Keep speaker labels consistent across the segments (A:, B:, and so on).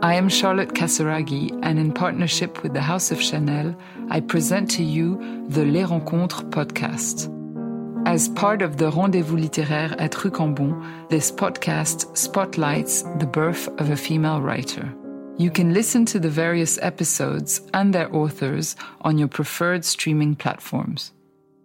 A: I am Charlotte Casseraghi, and in partnership with the House of Chanel, I present to you the Les Rencontres podcast. As part of the Rendez-vous littéraire at Rue Cambon, this podcast spotlights the birth of a female writer. You can listen to the various episodes and their authors on your preferred streaming platforms.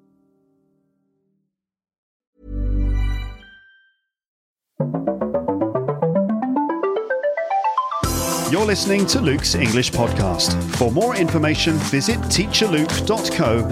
B: You're listening to Luke's English Podcast. For more information, visit teacherluke.co.uk.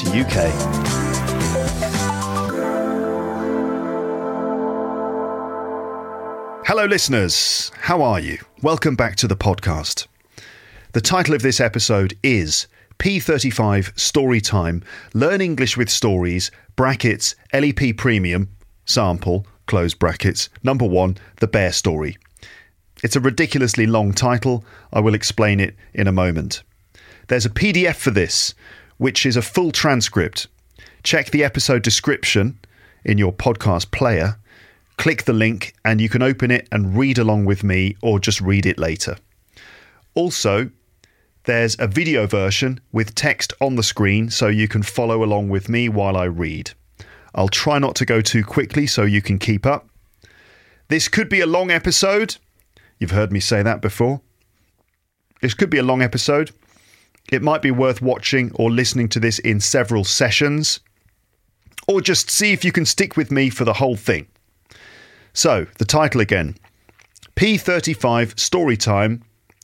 B: Hello listeners, how are you? Welcome back to the podcast. The title of this episode is P35 Storytime, Learn English with Stories, brackets, LEP Premium, sample, close brackets, number 1, The Bear Story. It's a ridiculously long title. I will explain it in a moment. There's a PDF for this, which is a full transcript. Check the episode description in your podcast player. Click the link and you can open it and read along with me or just read it later. Also, there's a video version with text on the screen so you can follow along with me while I read. I'll try not to go too quickly so you can keep up. This could be a long episode. You've heard me say that before. This could be a long episode. It might be worth watching or listening to this in several sessions. Or just see if you can stick with me for the whole thing. So, the title again. P35 Storytime,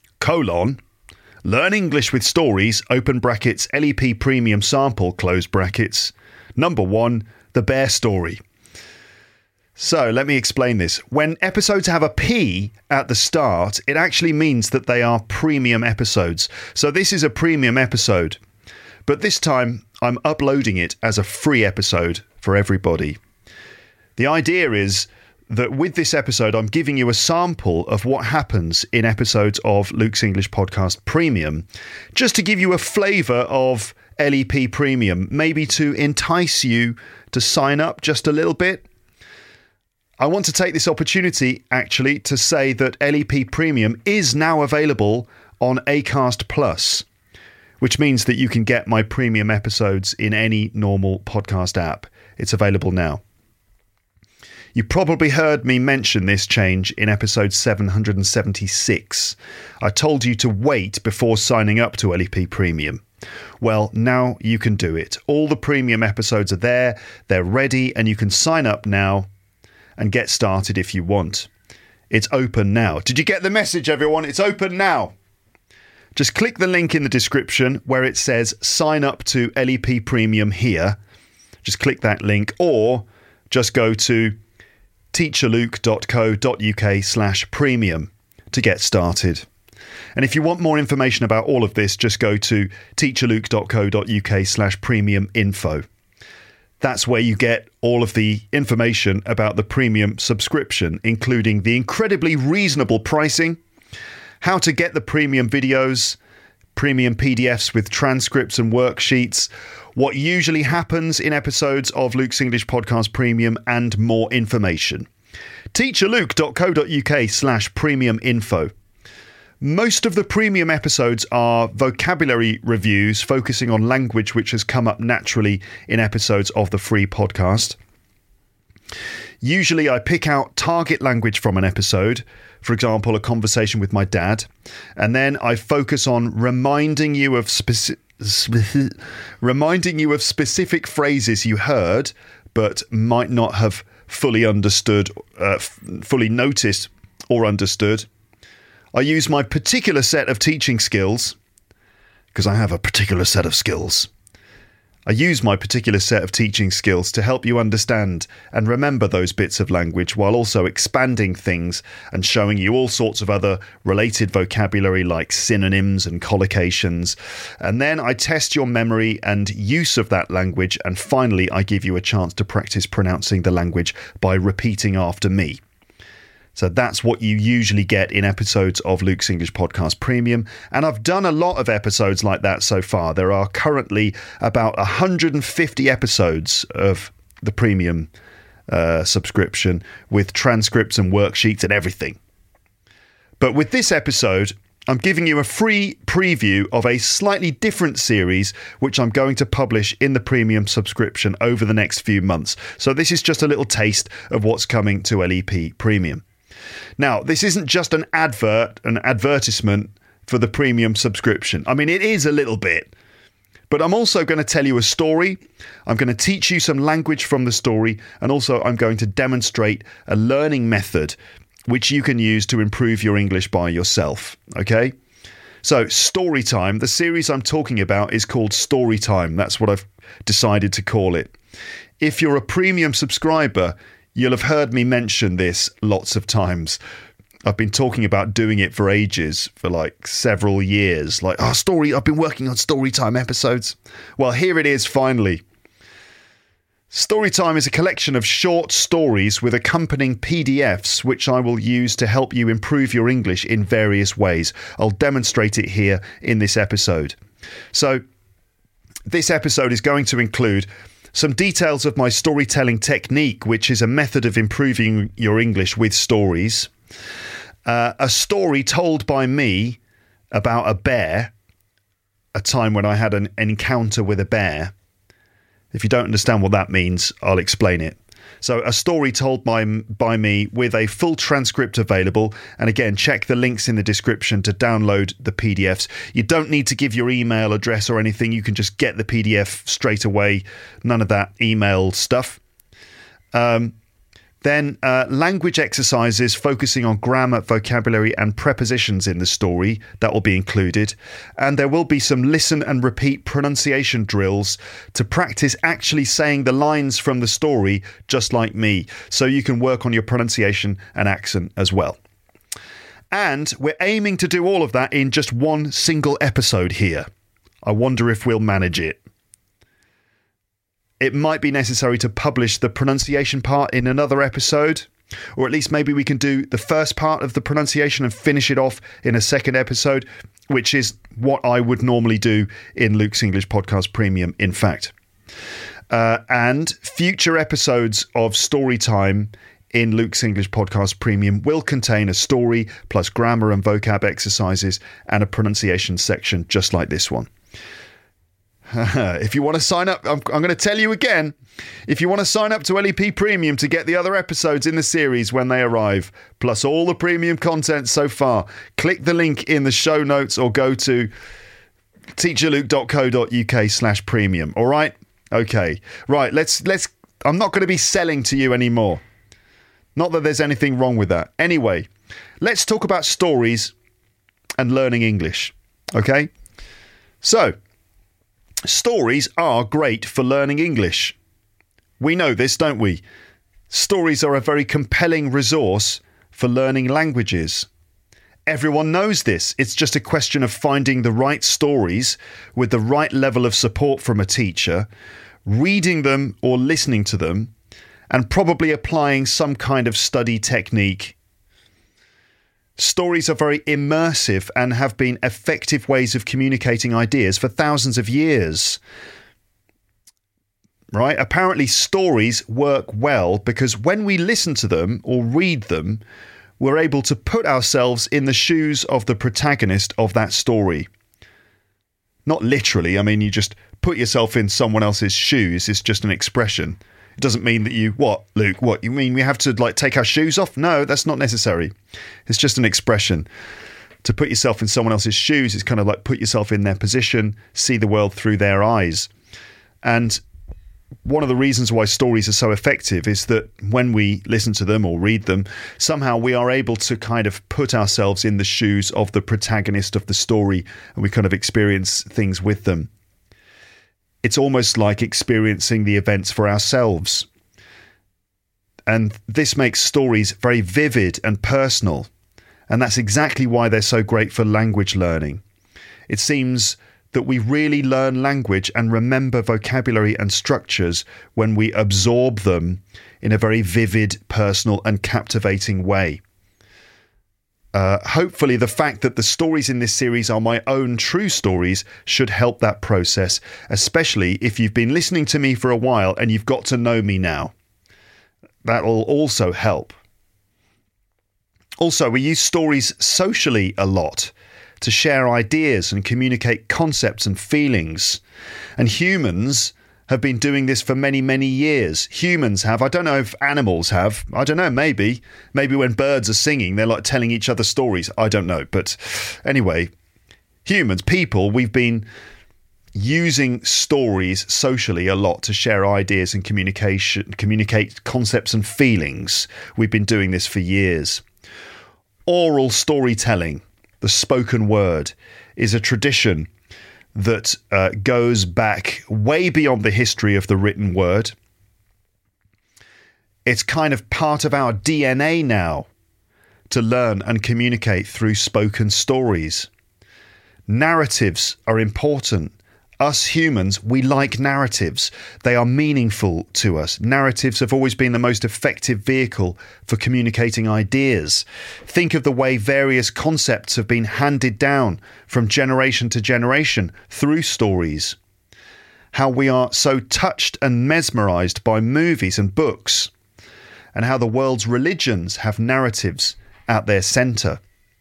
B: Learn English with Stories, open brackets, LEP Premium Sample, close brackets. Number 1, The Bear Story. So, let me explain this. When episodes have a P at the start, it actually means that they are premium episodes. So this is a premium episode. But this time, I'm uploading it as a free episode for everybody. The idea is that with this episode, I'm giving you a sample of what happens in episodes of Luke's English Podcast Premium, just to give you a flavour of LEP Premium, maybe to entice you to sign up just a little bit. I want to take this opportunity, actually, to say that LEP Premium is now available on Acast Plus, which means that you can get my premium episodes in any normal podcast app. It's available now. You probably heard me mention this change in episode 776. I told you to wait before signing up to LEP Premium. Well, now you can do it. All the premium episodes are there, they're ready, and you can sign up now and get started if you want. It's open now. Did you get the message, everyone? It's open now. Just click the link in the description where it says sign up to LEP Premium here. Just click that link, or just go to teacherluke.co.uk/premium to get started. And if you want more information about all of this, just go to teacherluke.co.uk/premium info. That's where you get all of the information about the premium subscription, including the incredibly reasonable pricing, how to get the premium videos, premium PDFs with transcripts and worksheets, what usually happens in episodes of Luke's English Podcast Premium, and more information. teacherluke.co.uk/premium info. Most of the premium episodes are vocabulary reviews focusing on language which has come up naturally in episodes of the free podcast. Usually I pick out target language from an episode, for example, a conversation with my dad, and then I focus on reminding you of specific phrases you heard but might not have fully understood, fully noticed or understood. I use my particular set of teaching skills, because I have a particular set of skills. I use my particular set of teaching skills to help you understand and remember those bits of language while also expanding things and showing you all sorts of other related vocabulary like synonyms and collocations. And then I test your memory and use of that language, and finally I give you a chance to practice pronouncing the language by repeating after me. So that's what you usually get in episodes of Luke's English Podcast Premium. And I've done a lot of episodes like that so far. There are currently about 150 episodes of the premium subscription with transcripts and worksheets and everything. But with this episode, I'm giving you a free preview of a slightly different series, which I'm going to publish in the premium subscription over the next few months. So this is just a little taste of what's coming to LEP Premium. Now, this isn't just an advertisement for the premium subscription. I mean, it is a little bit. But I'm also going to tell you a story. I'm going to teach you some language from the story. And also I'm going to demonstrate a learning method which you can use to improve your English by yourself. Okay? So Storytime, the series I'm talking about is called Storytime. That's what I've decided to call it. If you're a premium subscriber, you'll have heard me mention this lots of times. I've been talking about doing it for ages, for like several years. Like, I've been working on Storytime episodes. Well, here it is finally. Storytime is a collection of short stories with accompanying PDFs, which I will use to help you improve your English in various ways. I'll demonstrate it here in this episode. So, this episode is going to include some details of my storytelling technique, which is a method of improving your English with stories. A story told by me about a bear, a time when I had an encounter with a bear. If you don't understand what that means, I'll explain it. So a story told by me with a full transcript available. And again, check the links in the description to download the PDFs. You don't need to give your email address or anything. You can just get the PDF straight away. None of that email stuff. Then language exercises focusing on grammar, vocabulary and prepositions in the story. That will be included. And there will be some listen and repeat pronunciation drills to practice actually saying the lines from the story just like me. So you can work on your pronunciation and accent as well. And we're aiming to do all of that in just one single episode here. I wonder if we'll manage it. It might be necessary to publish the pronunciation part in another episode, or at least maybe we can do the first part of the pronunciation and finish it off in a second episode, which is what I would normally do in Luke's English Podcast Premium, in fact. And future episodes of Storytime in Luke's English Podcast Premium will contain a story plus grammar and vocab exercises and a pronunciation section just like this one. If you want to sign up, I'm going to tell you again, if you want to sign up to LEP Premium to get the other episodes in the series when they arrive, plus all the premium content so far, click the link in the show notes or go to teacherluke.co.uk/premium. All right? Okay. Right. Let's, I'm not going to be selling to you anymore. Not that there's anything wrong with that. Anyway, let's talk about stories and learning English. Okay? So, stories are great for learning English. We know this, don't we? Stories are a very compelling resource for learning languages. Everyone knows this. It's just a question of finding the right stories with the right level of support from a teacher, reading them or listening to them, and probably applying some kind of study technique. Stories are very immersive and have been effective ways of communicating ideas for thousands of years. Right? Apparently, stories work well because when we listen to them or read them, we're able to put ourselves in the shoes of the protagonist of that story. Not literally. I mean, you just put yourself in someone else's shoes. It's just an expression. It doesn't mean that you, what, Luke, what, you mean we have to like take our shoes off? No, that's not necessary. It's just an expression. To put yourself in someone else's shoes is kind of like put yourself in their position, see the world through their eyes. And one of the reasons why stories are so effective is that when we listen to them or read them, somehow we are able to kind of put ourselves in the shoes of the protagonist of the story and we kind of experience things with them. It's almost like experiencing the events for ourselves. And this makes stories very vivid and personal. And that's exactly why they're so great for language learning. It seems that we really learn language and remember vocabulary and structures when we absorb them in a very vivid, personal and captivating way. Hopefully the fact that the stories in this series are my own true stories should help that process, especially if you've been listening to me for a while and you've got to know me now. That will also help. Also, we use stories socially a lot to share ideas and communicate concepts and feelings. And humans have been doing this for many, many years. Humans have. I don't know if animals have. I don't know, maybe. Maybe when birds are singing, they're like telling each other stories. I don't know. But anyway, humans, people, we've been using stories socially a lot to share ideas and communicate concepts and feelings. We've been doing this for years. Oral storytelling, the spoken word, is a tradition that goes back way beyond the history of the written word. It's kind of part of our DNA now to learn and communicate through spoken stories. Narratives are important. Us humans, we like narratives. They are meaningful to us. Narratives have always been the most effective vehicle for communicating ideas. Think of the way various concepts have been handed down from generation to generation through stories. How we are so touched and mesmerized by movies and books, and how the world's religions have narratives at their center.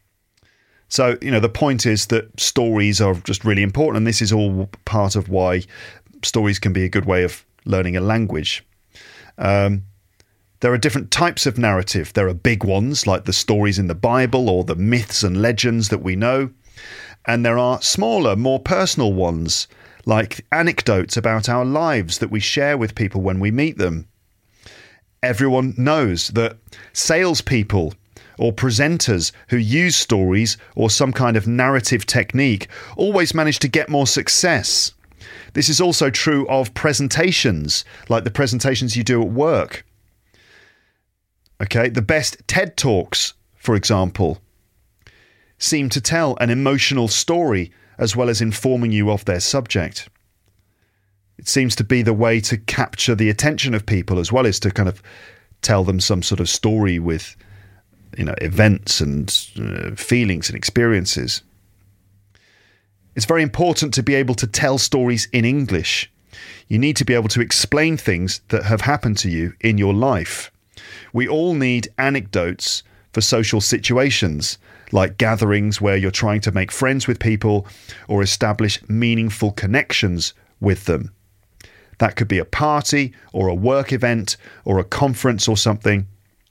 B: So, the point is that stories are just really important, and this is all part of why stories can be a good way of learning a language. There are different types of narrative. There are big ones, like the stories in the Bible or the myths and legends that we know. And there are smaller, more personal ones, like anecdotes about our lives that we share with people when we meet them. Everyone knows that salespeople or presenters who use stories or some kind of narrative technique always manage to get more success. This is also true of presentations, like the presentations you do at work. Okay, the best TED Talks, for example, seem to tell an emotional story as well as informing you of their subject. It seems to be the way to capture the attention of people as well as to kind of tell them some sort of story with events and feelings and experiences. It's very important to be able to tell stories in English. You need to be able to explain things that have happened to you in your life. We all need anecdotes for social situations, like gatherings where you're trying to make friends with people or establish meaningful connections with them. That could be a party or a work event or a conference or something.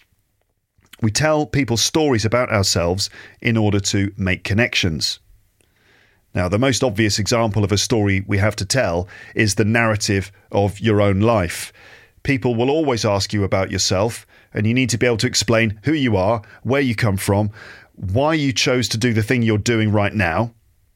B: We tell people stories about ourselves in order to make connections. Now, the most obvious example of a story we have to tell is the narrative of your own life. People will always ask you about yourself, and you need to be able to explain who you are, where you come from, why you chose to do the thing you're doing right now.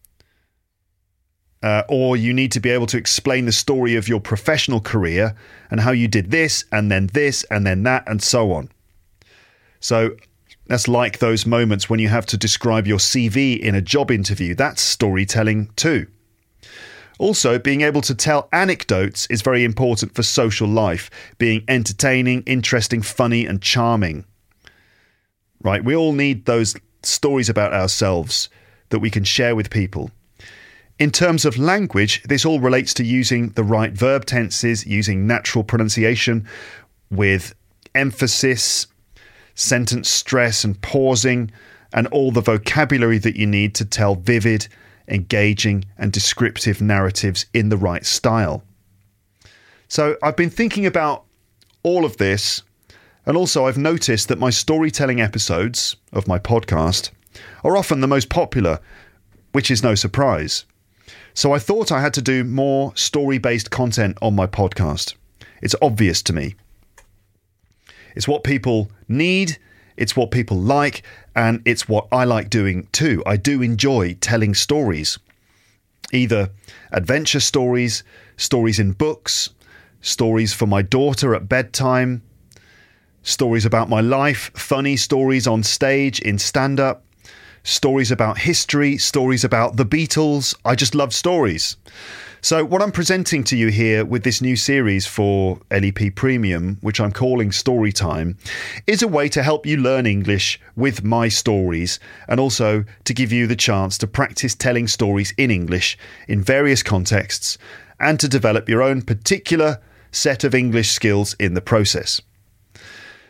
B: Or you need to be able to explain the story of your professional career and how you did this and then that and so on. So that's like those moments when you have to describe your CV in a job interview. That's storytelling too. Also, being able to tell anecdotes is very important for social life, being entertaining, interesting, funny, and charming. Right? We all need those stories about ourselves that we can share with people. In terms of language, this all relates to using the right verb tenses, using natural pronunciation with emphasis, sentence stress and pausing, and all the vocabulary that you need to tell vivid, engaging, and descriptive narratives in the right style. So I've been thinking about all of this, and also I've noticed that my storytelling episodes of my podcast are often the most popular, which is no surprise. So I thought I had to do more story-based content on my podcast. It's obvious to me. It's what people need, it's what people like, and it's what I like doing too. I do enjoy telling stories. Either adventure stories, stories in books, stories for my daughter at bedtime, stories about my life, funny stories on stage in stand-up, stories about history, stories about the Beatles. I just love stories. So what I'm presenting to you here with this new series for LEP Premium, which I'm calling Storytime, is a way to help you learn English with my stories, and also to give you the chance to practice telling stories in English in various contexts and to develop your own particular set of English skills in the process.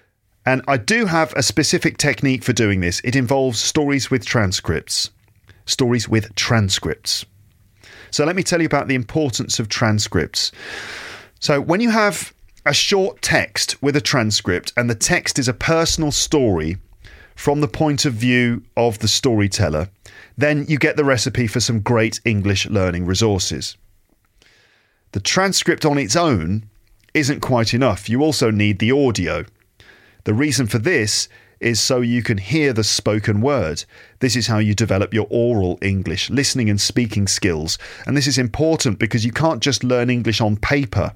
B: And I do have a specific technique for doing this. It involves stories with transcripts. Stories with transcripts. So let me tell you about the importance of transcripts. So when you have a short text with a transcript, and the text is a personal story from the point of view of the storyteller, then you get the recipe for some great English learning resources. The transcript on its own isn't quite enough. You also need the audio. The reason for this is so you can hear the spoken word. This is how you develop your oral English, listening and speaking skills. And this is important because you can't just learn English on paper.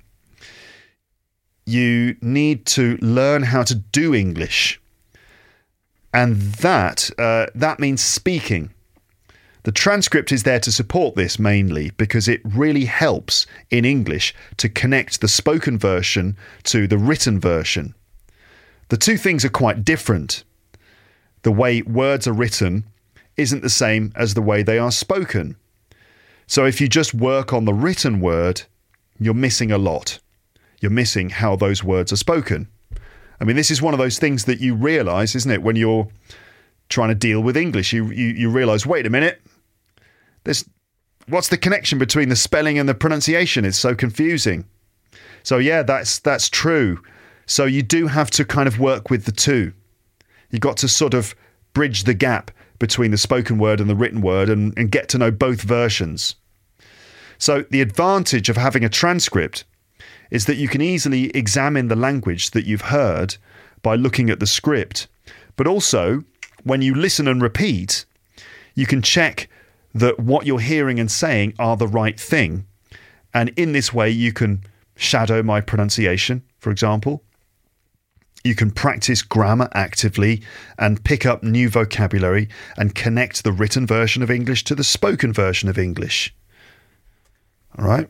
B: You need to learn how to do English. And that means speaking. The transcript is there to support this mainly because it really helps in English to connect the spoken version to the written version. The two things are quite different. The way words are written isn't the same as the way they are spoken. So if you just work on the written word, you're missing a lot. You're missing how those words are spoken. I mean, this is one of those things that you realise, isn't it, when you're trying to deal with English. You realise, wait a minute, what's the connection between the spelling and the pronunciation? It's so confusing. So yeah, that's true. So you do have to kind of work with the two. You've got to sort of bridge the gap between the spoken word and the written word and get to know both versions. So the advantage of having a transcript is that you can easily examine the language that you've heard by looking at the script. But also, when you listen and repeat, you can check that what you're hearing and saying are the right thing. And in this way, you can shadow my pronunciation, for example. You can practice grammar actively and pick up new vocabulary and connect the written version of English to the spoken version of English. All right?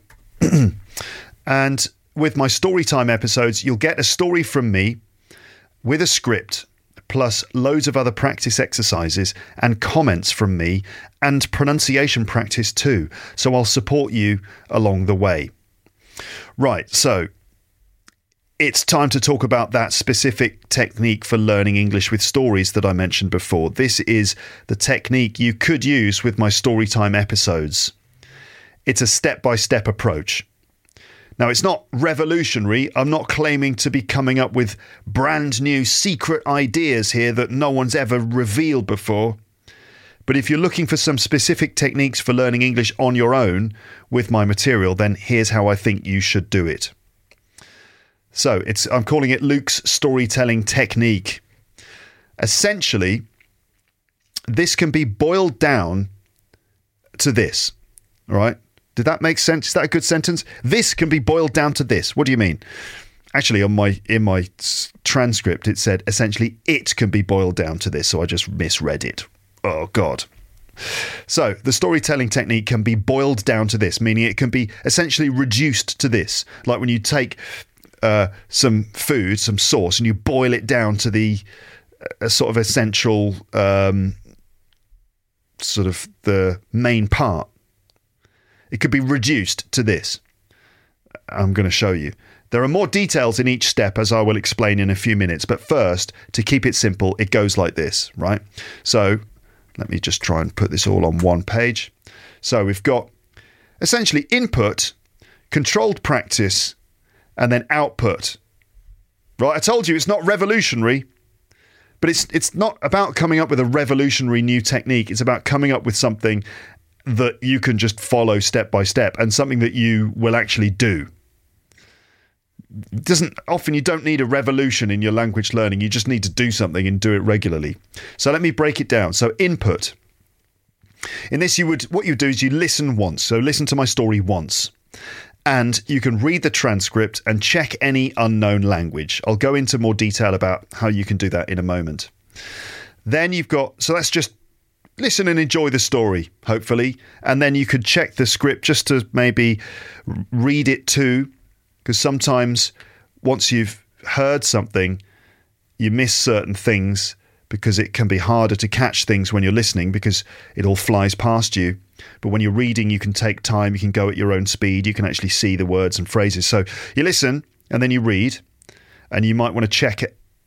B: And with my Storytime episodes, you'll get a story from me with a script, plus loads of other practice exercises and comments from me and pronunciation practice too. So I'll support you along the way. Right, so it's time to talk about that specific technique for learning English with stories that I mentioned before. This is the technique you could use with my Storytime episodes. It's a step-by-step approach. Now, it's not revolutionary. I'm not claiming to be coming up with brand new secret ideas here that no one's ever revealed before. But if you're looking for some specific techniques for learning English on your own with my material, then here's how I think you should do it. So I'm calling it Luke's storytelling technique. Essentially, this can be boiled down to this, all right? Did that make sense? Is that a good sentence? This can be boiled down to this. What do you mean? Actually, in my transcript, it said essentially it can be boiled down to this. So I just misread it. Oh, God. So the storytelling technique can be boiled down to this, meaning it can be essentially reduced to this. Like when you take some food, some sauce, and you boil it down to the sort of essential, sort of the main part. It could be reduced to this. I'm going to show you. There are more details in each step, as I will explain in a few minutes. But first, to keep it simple, it goes like this, right? So let me just try and put this all on one page. So we've got essentially input, controlled practice, and then output. Right? I told you it's not revolutionary, but it's not about coming up with a revolutionary new technique. It's about coming up with something that you can just follow step by step and something that you will actually do. Often you don't need a revolution in your language learning. You just need to do something and do it regularly. So let me break it down. So input. In this, what you do is you listen once. So listen to my story once. And you can read the transcript and check any unknown language. I'll go into more detail about how you can do that in a moment. Then so that's just listen and enjoy the story, hopefully. And then you could check the script just to maybe read it too. Because sometimes once you've heard something, you miss certain things because it can be harder to catch things when you're listening because it all flies past you. But when you're reading, you can take time, you can go at your own speed, you can actually see the words and phrases. So you listen and then you read, and you might want to check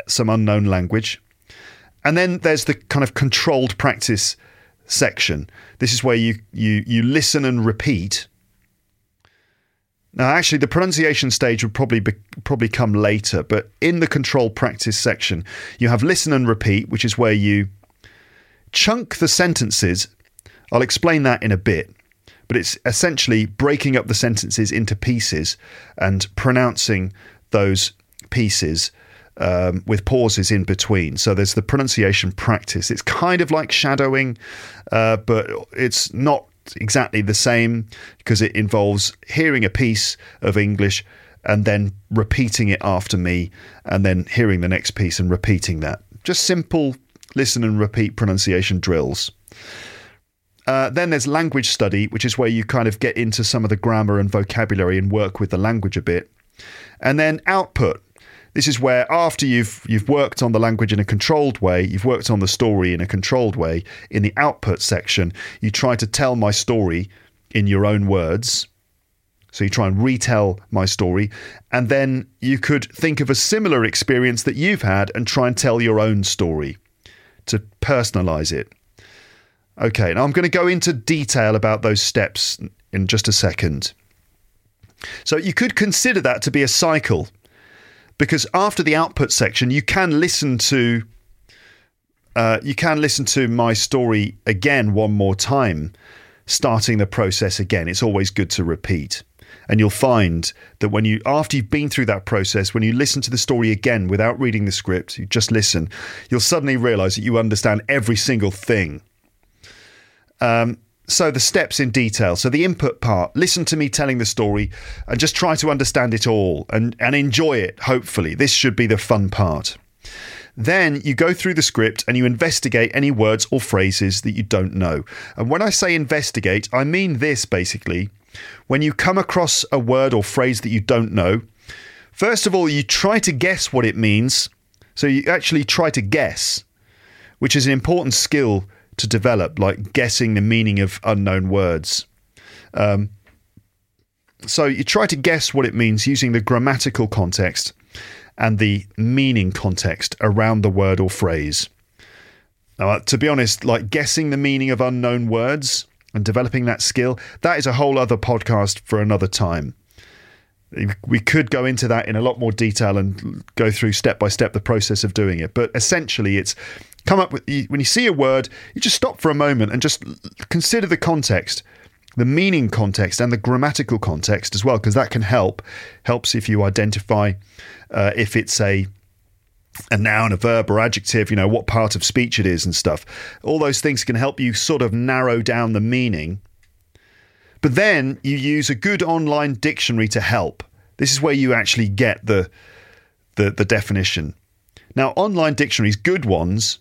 B: some unknown language. And then there's the kind of controlled practice section. This is where you listen and repeat. Now, actually, the pronunciation stage would probably come later, but in the controlled practice section, you have listen and repeat, which is where you chunk the sentences. I'll explain that in a bit, but it's essentially breaking up the sentences into pieces and pronouncing those pieces with pauses in between. So there's the pronunciation practice. It's kind of like shadowing, but it's not exactly the same because it involves hearing a piece of English and then repeating it after me, and then hearing the next piece and repeating that. Just simple listen and repeat pronunciation drills. Then there's language study, which is where you kind of get into some of the grammar and vocabulary and work with the language a bit. And then output. This is where after you've worked on the language in a controlled way, you've worked on the story in a controlled way, in the output section, you try to tell my story in your own words. So you try and retell my story, and then you could think of a similar experience that you've had and try and tell your own story to personalize it. Okay, now I'm going to go into detail about those steps in just a second. So you could consider that to be a cycle, because after the output section, you can listen to my story again one more time, starting the process again. It's always good to repeat. And you'll find that after you've been through that process, when you listen to the story again without reading the script, you just listen, you'll suddenly realize that you understand every single thing. So the steps in detail. So the input part, listen to me telling the story and just try to understand it all and enjoy it, hopefully. This should be the fun part. Then you go through the script and you investigate any words or phrases that you don't know. And when I say investigate, I mean this basically. When you come across a word or phrase that you don't know, first of all, you try to guess what it means. So you actually try to guess, which is an important skill to develop, like guessing the meaning of unknown words. So you try to guess what it means using the grammatical context and the meaning context around the word or phrase. Now, to be honest, like guessing the meaning of unknown words and developing that skill, that is a whole other podcast for another time. We could go into that in a lot more detail and go through step by step the process of doing it. But essentially, it's come up with, when you see a word, you just stop for a moment and just consider the context, the meaning context and the grammatical context as well, because that can helps if you identify if it's a noun, a verb or adjective, what part of speech it is and stuff. All those things can help you sort of narrow down the meaning. But then you use a good online dictionary to help. This is where you actually get the definition. Now, online dictionaries, good ones,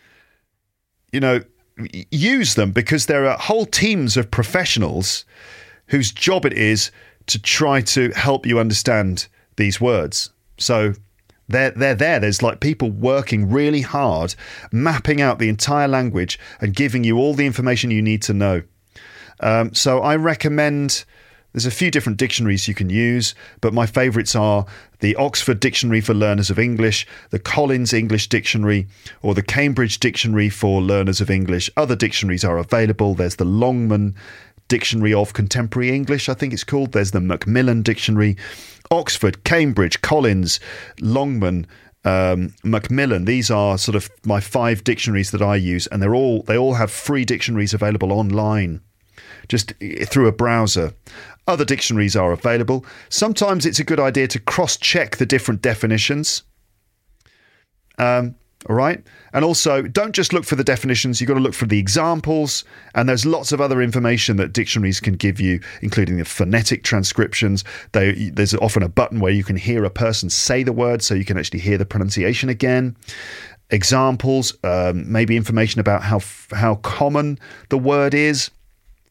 B: use them because there are whole teams of professionals whose job it is to try to help you understand these words. So they're there. There's like people working really hard, mapping out the entire language and giving you all the information you need to know. So I recommend, there's a few different dictionaries you can use, but my favourites are the Oxford Dictionary for Learners of English, the Collins English Dictionary, or the Cambridge Dictionary for Learners of English. Other dictionaries are available. There's the Longman Dictionary of Contemporary English, I think it's called. There's the Macmillan Dictionary. Oxford, Cambridge, Collins, Longman, Macmillan. These are sort of my 5 dictionaries that I use, and they all have free dictionaries available online, just through a browser. Other dictionaries are available. Sometimes it's a good idea to cross-check the different definitions. All right. And also, don't just look for the definitions. You've got to look for the examples. And there's lots of other information that dictionaries can give you, including the phonetic transcriptions. There's often a button where you can hear a person say the word, so you can actually hear the pronunciation again. Examples, maybe information about how common the word is.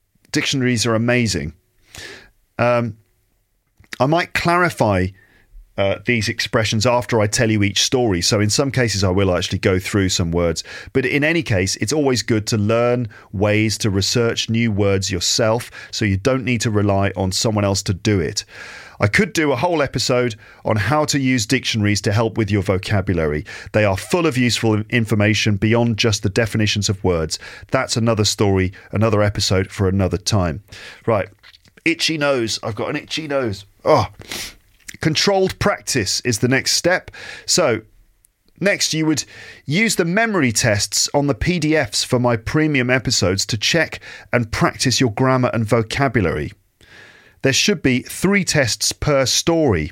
B: Dictionaries are amazing. I might clarify these expressions after I tell you each story. So in some cases, I will actually go through some words. But in any case, it's always good to learn ways to research new words yourself, so you don't need to rely on someone else to do it. I could do a whole episode on how to use dictionaries to help with your vocabulary. They are full of useful information beyond just the definitions of words. That's another story, another episode for another time. Right. Itchy nose. I've got an itchy nose. Oh. Controlled practice is the next step. So next, you would use the memory tests on the PDFs for my premium episodes to check and practice your grammar and vocabulary. There should be 3 tests per story.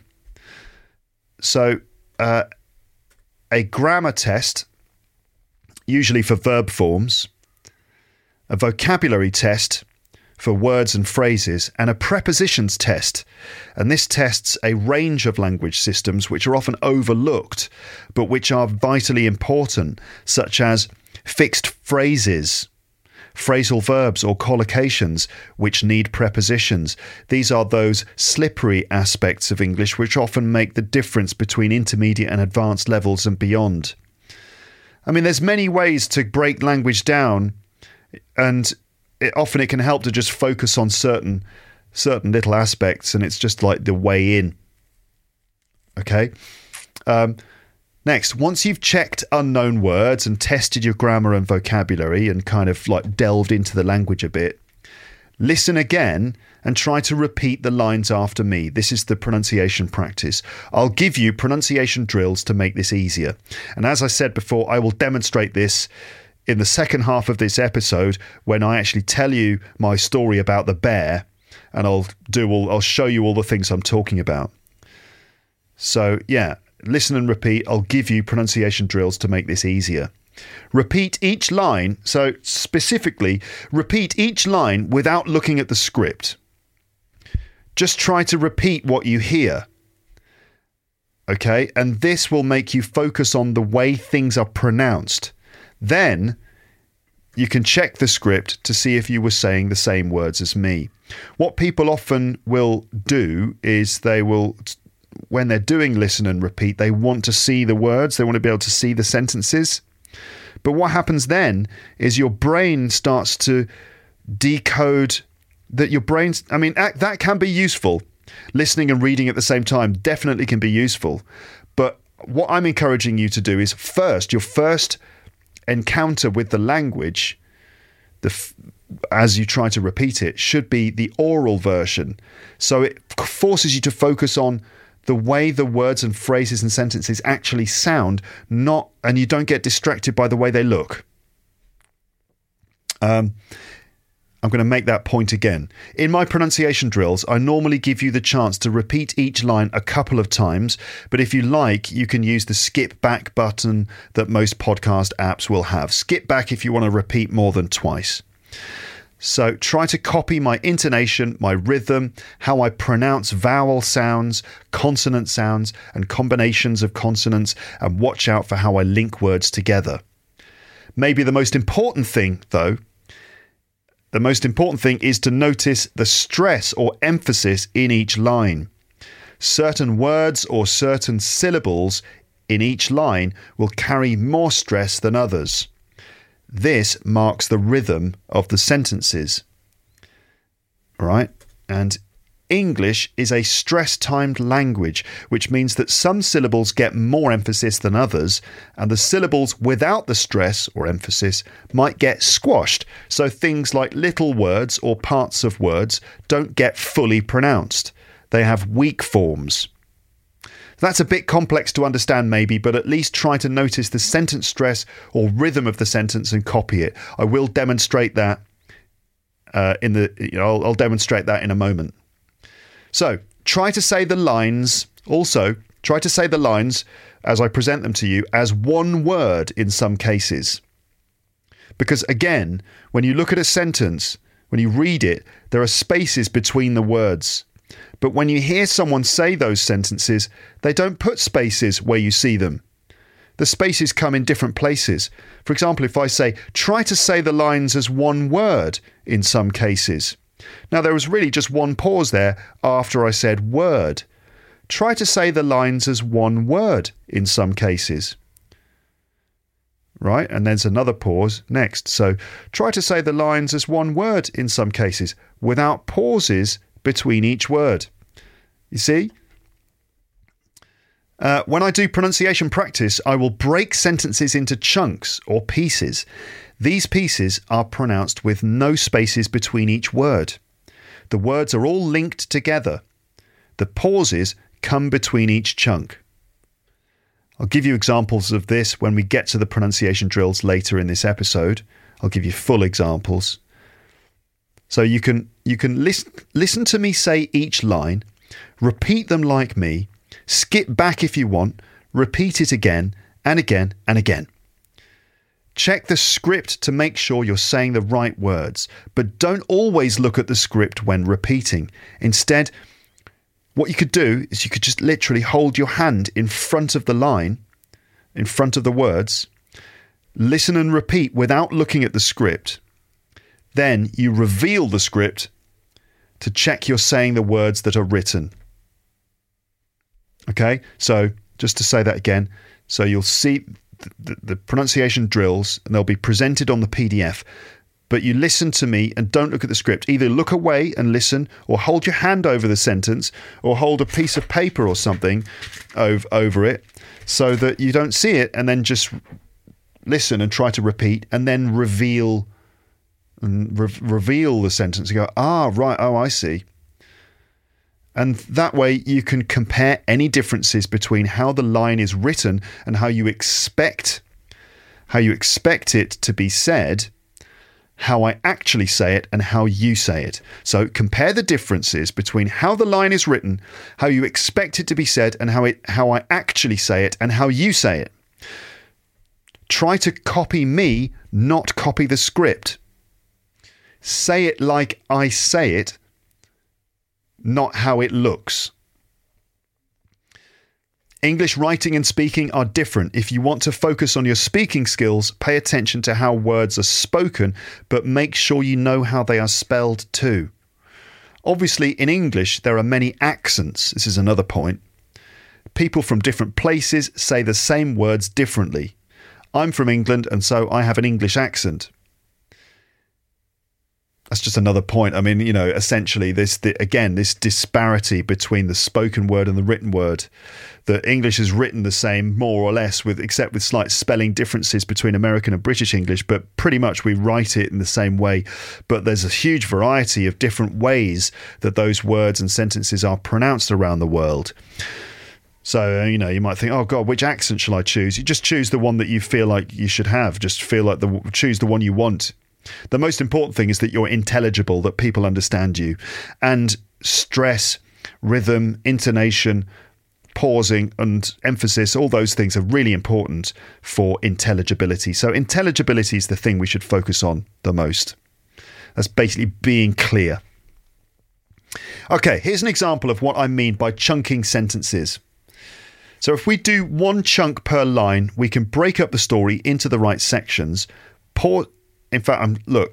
B: So a grammar test, usually for verb forms, a vocabulary test for words and phrases, and a prepositions test. And this tests a range of language systems which are often overlooked, but which are vitally important, such as fixed phrases, phrasal verbs or collocations which need prepositions. These are those slippery aspects of English which often make the difference between intermediate and advanced levels and beyond. I mean, there's many ways to break language down, and often it can help to just focus on certain little aspects, and it's just like the way in. Okay. Next, once you've checked unknown words and tested your grammar and vocabulary and kind of like delved into the language a bit, listen again and try to repeat the lines after me. This is the pronunciation practice. I'll give you pronunciation drills to make this easier. And as I said before, I will demonstrate this in the second half of this episode when I actually tell you my story about the bear, and I'll show you all the things I'm talking about. So yeah, listen and repeat. I'll give you pronunciation drills to make this easier. Repeat each line. So specifically, repeat each line without looking at the script. Just try to repeat what you hear. Okay, and this will make you focus on the way things are pronounced. Then you can check the script to see if you were saying the same words as me. What people often will do is they will, when they're doing listen and repeat, they want to see the words. They want to be able to see the sentences. But what happens then is your brain starts to decode that your brain's, I mean, that can be useful. Listening and reading at the same time definitely can be useful. But what I'm encouraging you to do is your first encounter with the language, as you try to repeat it, should be the oral version. So it forces you to focus on the way the words and phrases and sentences actually sound, and you don't get distracted by the way they look. I'm going to make that point again. In my pronunciation drills, I normally give you the chance to repeat each line a couple of times, but if you like, you can use the skip back button that most podcast apps will have. Skip back if you want to repeat more than twice. So try to copy my intonation, my rhythm, how I pronounce vowel sounds, consonant sounds, and combinations of consonants, and watch out for how I link words together. Maybe the most important thing, though, is to notice the stress or emphasis in each line. Certain words or certain syllables in each line will carry more stress than others. This marks the rhythm of the sentences. All right? And English is a stress-timed language, which means that some syllables get more emphasis than others, and the syllables without the stress or emphasis might get squashed. So things like little words or parts of words don't get fully pronounced. They have weak forms. That's a bit complex to understand maybe, but at least try to notice the sentence stress or rhythm of the sentence and copy it. I will demonstrate that I'll demonstrate that in a moment. So try to say the lines. Also, try to say the lines as I present them to you as one word in some cases. Because again, when you look at a sentence, when you read it, there are spaces between the words. But when you hear someone say those sentences, they don't put spaces where you see them. The spaces come in different places. For example, if I say, try to say the lines as one word in some cases. Now, there was really just one pause there after I said word. try to say the lines as one word in some cases. Right? And there's another pause next. So try to say the lines as one word in some cases without pauses between each word. You see? When I do pronunciation practice, I will break sentences into chunks or pieces. These pieces are pronounced with no spaces between each word. The words are all linked together. The pauses come between each chunk. I'll give you examples of this when we get to the pronunciation drills later in this episode. I'll give you full examples. So you can listen to me say each line, repeat them like me, skip back if you want, repeat it again and again and again. Check the script to make sure you're saying the right words, but don't always look at the script when repeating. Instead, what you could do is you could just literally hold your hand in front of the line, in front of the words, listen and repeat without looking at the script. Then you reveal the script to check you're saying the words that are written. Okay, so just to say that again, so you'll see the pronunciation drills and they'll be presented on the PDF, but you listen to me and don't look at the script. Either look away and listen, or hold your hand over the sentence, or hold a piece of paper or something over it so that you don't see it, and then just listen and try to repeat and then reveal the sentence and go, right, I see. And that way you can compare any differences between how the line is written and how you expect it to be said, how I actually say it and how you say it. So compare the differences between how the line is written, how you expect it to be said, and how I actually say it and how you say it. Try to copy me, not copy the script. Say it like I say it, not how it looks. English writing and speaking are different. If you want to focus on your speaking skills, pay attention to how words are spoken, but make sure you know how they are spelled too. Obviously, in English, there are many accents. This is another point. People from different places say the same words differently. I'm from England, and so I have an English accent. That's just another point. I mean, essentially this disparity between the spoken word and the written word. The English is written the same, more or less, except with slight spelling differences between American and British English, but pretty much we write it in the same way. But there's a huge variety of different ways that those words and sentences are pronounced around the world. So, you might think, oh God, which accent shall I choose? You just choose the one that you feel like you should have. Just choose the one you want. The most important thing is that you're intelligible, that people understand you. And stress, rhythm, intonation, pausing and emphasis, all those things are really important for intelligibility. So intelligibility is the thing we should focus on the most. That's basically being clear. Okay, here's an example of what I mean by chunking sentences. So if we do one chunk per line, we can break up the story into the right sections. In fact,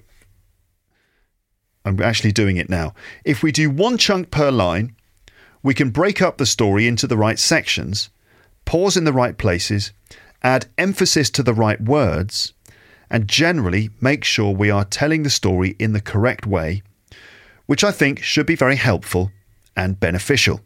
B: I'm actually doing it now. If we do one chunk per line, we can break up the story into the right sections, pause in the right places, add emphasis to the right words, and generally make sure we are telling the story in the correct way, which I think should be very helpful and beneficial.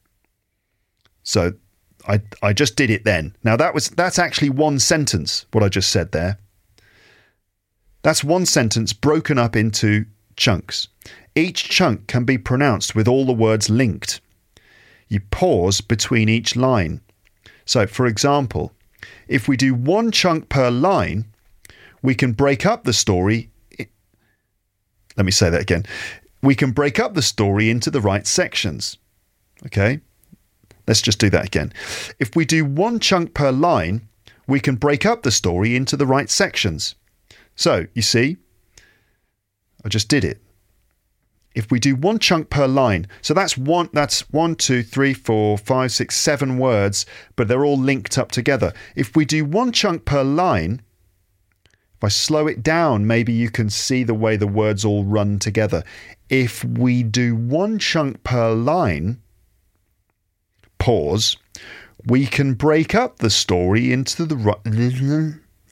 B: So I just did it then. Now that's actually one sentence, what I just said there. That's one sentence broken up into chunks. Each chunk can be pronounced with all the words linked. You pause between each line. So, for example, if we do one chunk per line, we can break up the story. Let me say that again. We can break up the story into the right sections. Okay? Let's just do that again. If we do one chunk per line, we can break up the story into the right sections. So, you see, I just did it. If we do one chunk per line, so that's 1, 2, 3, 4, 5, 6, 7 words, but they're all linked up together. If we do one chunk per line, if I slow it down, maybe you can see the way the words all run together. If we do one chunk per line, pause, we can break up the story into the right...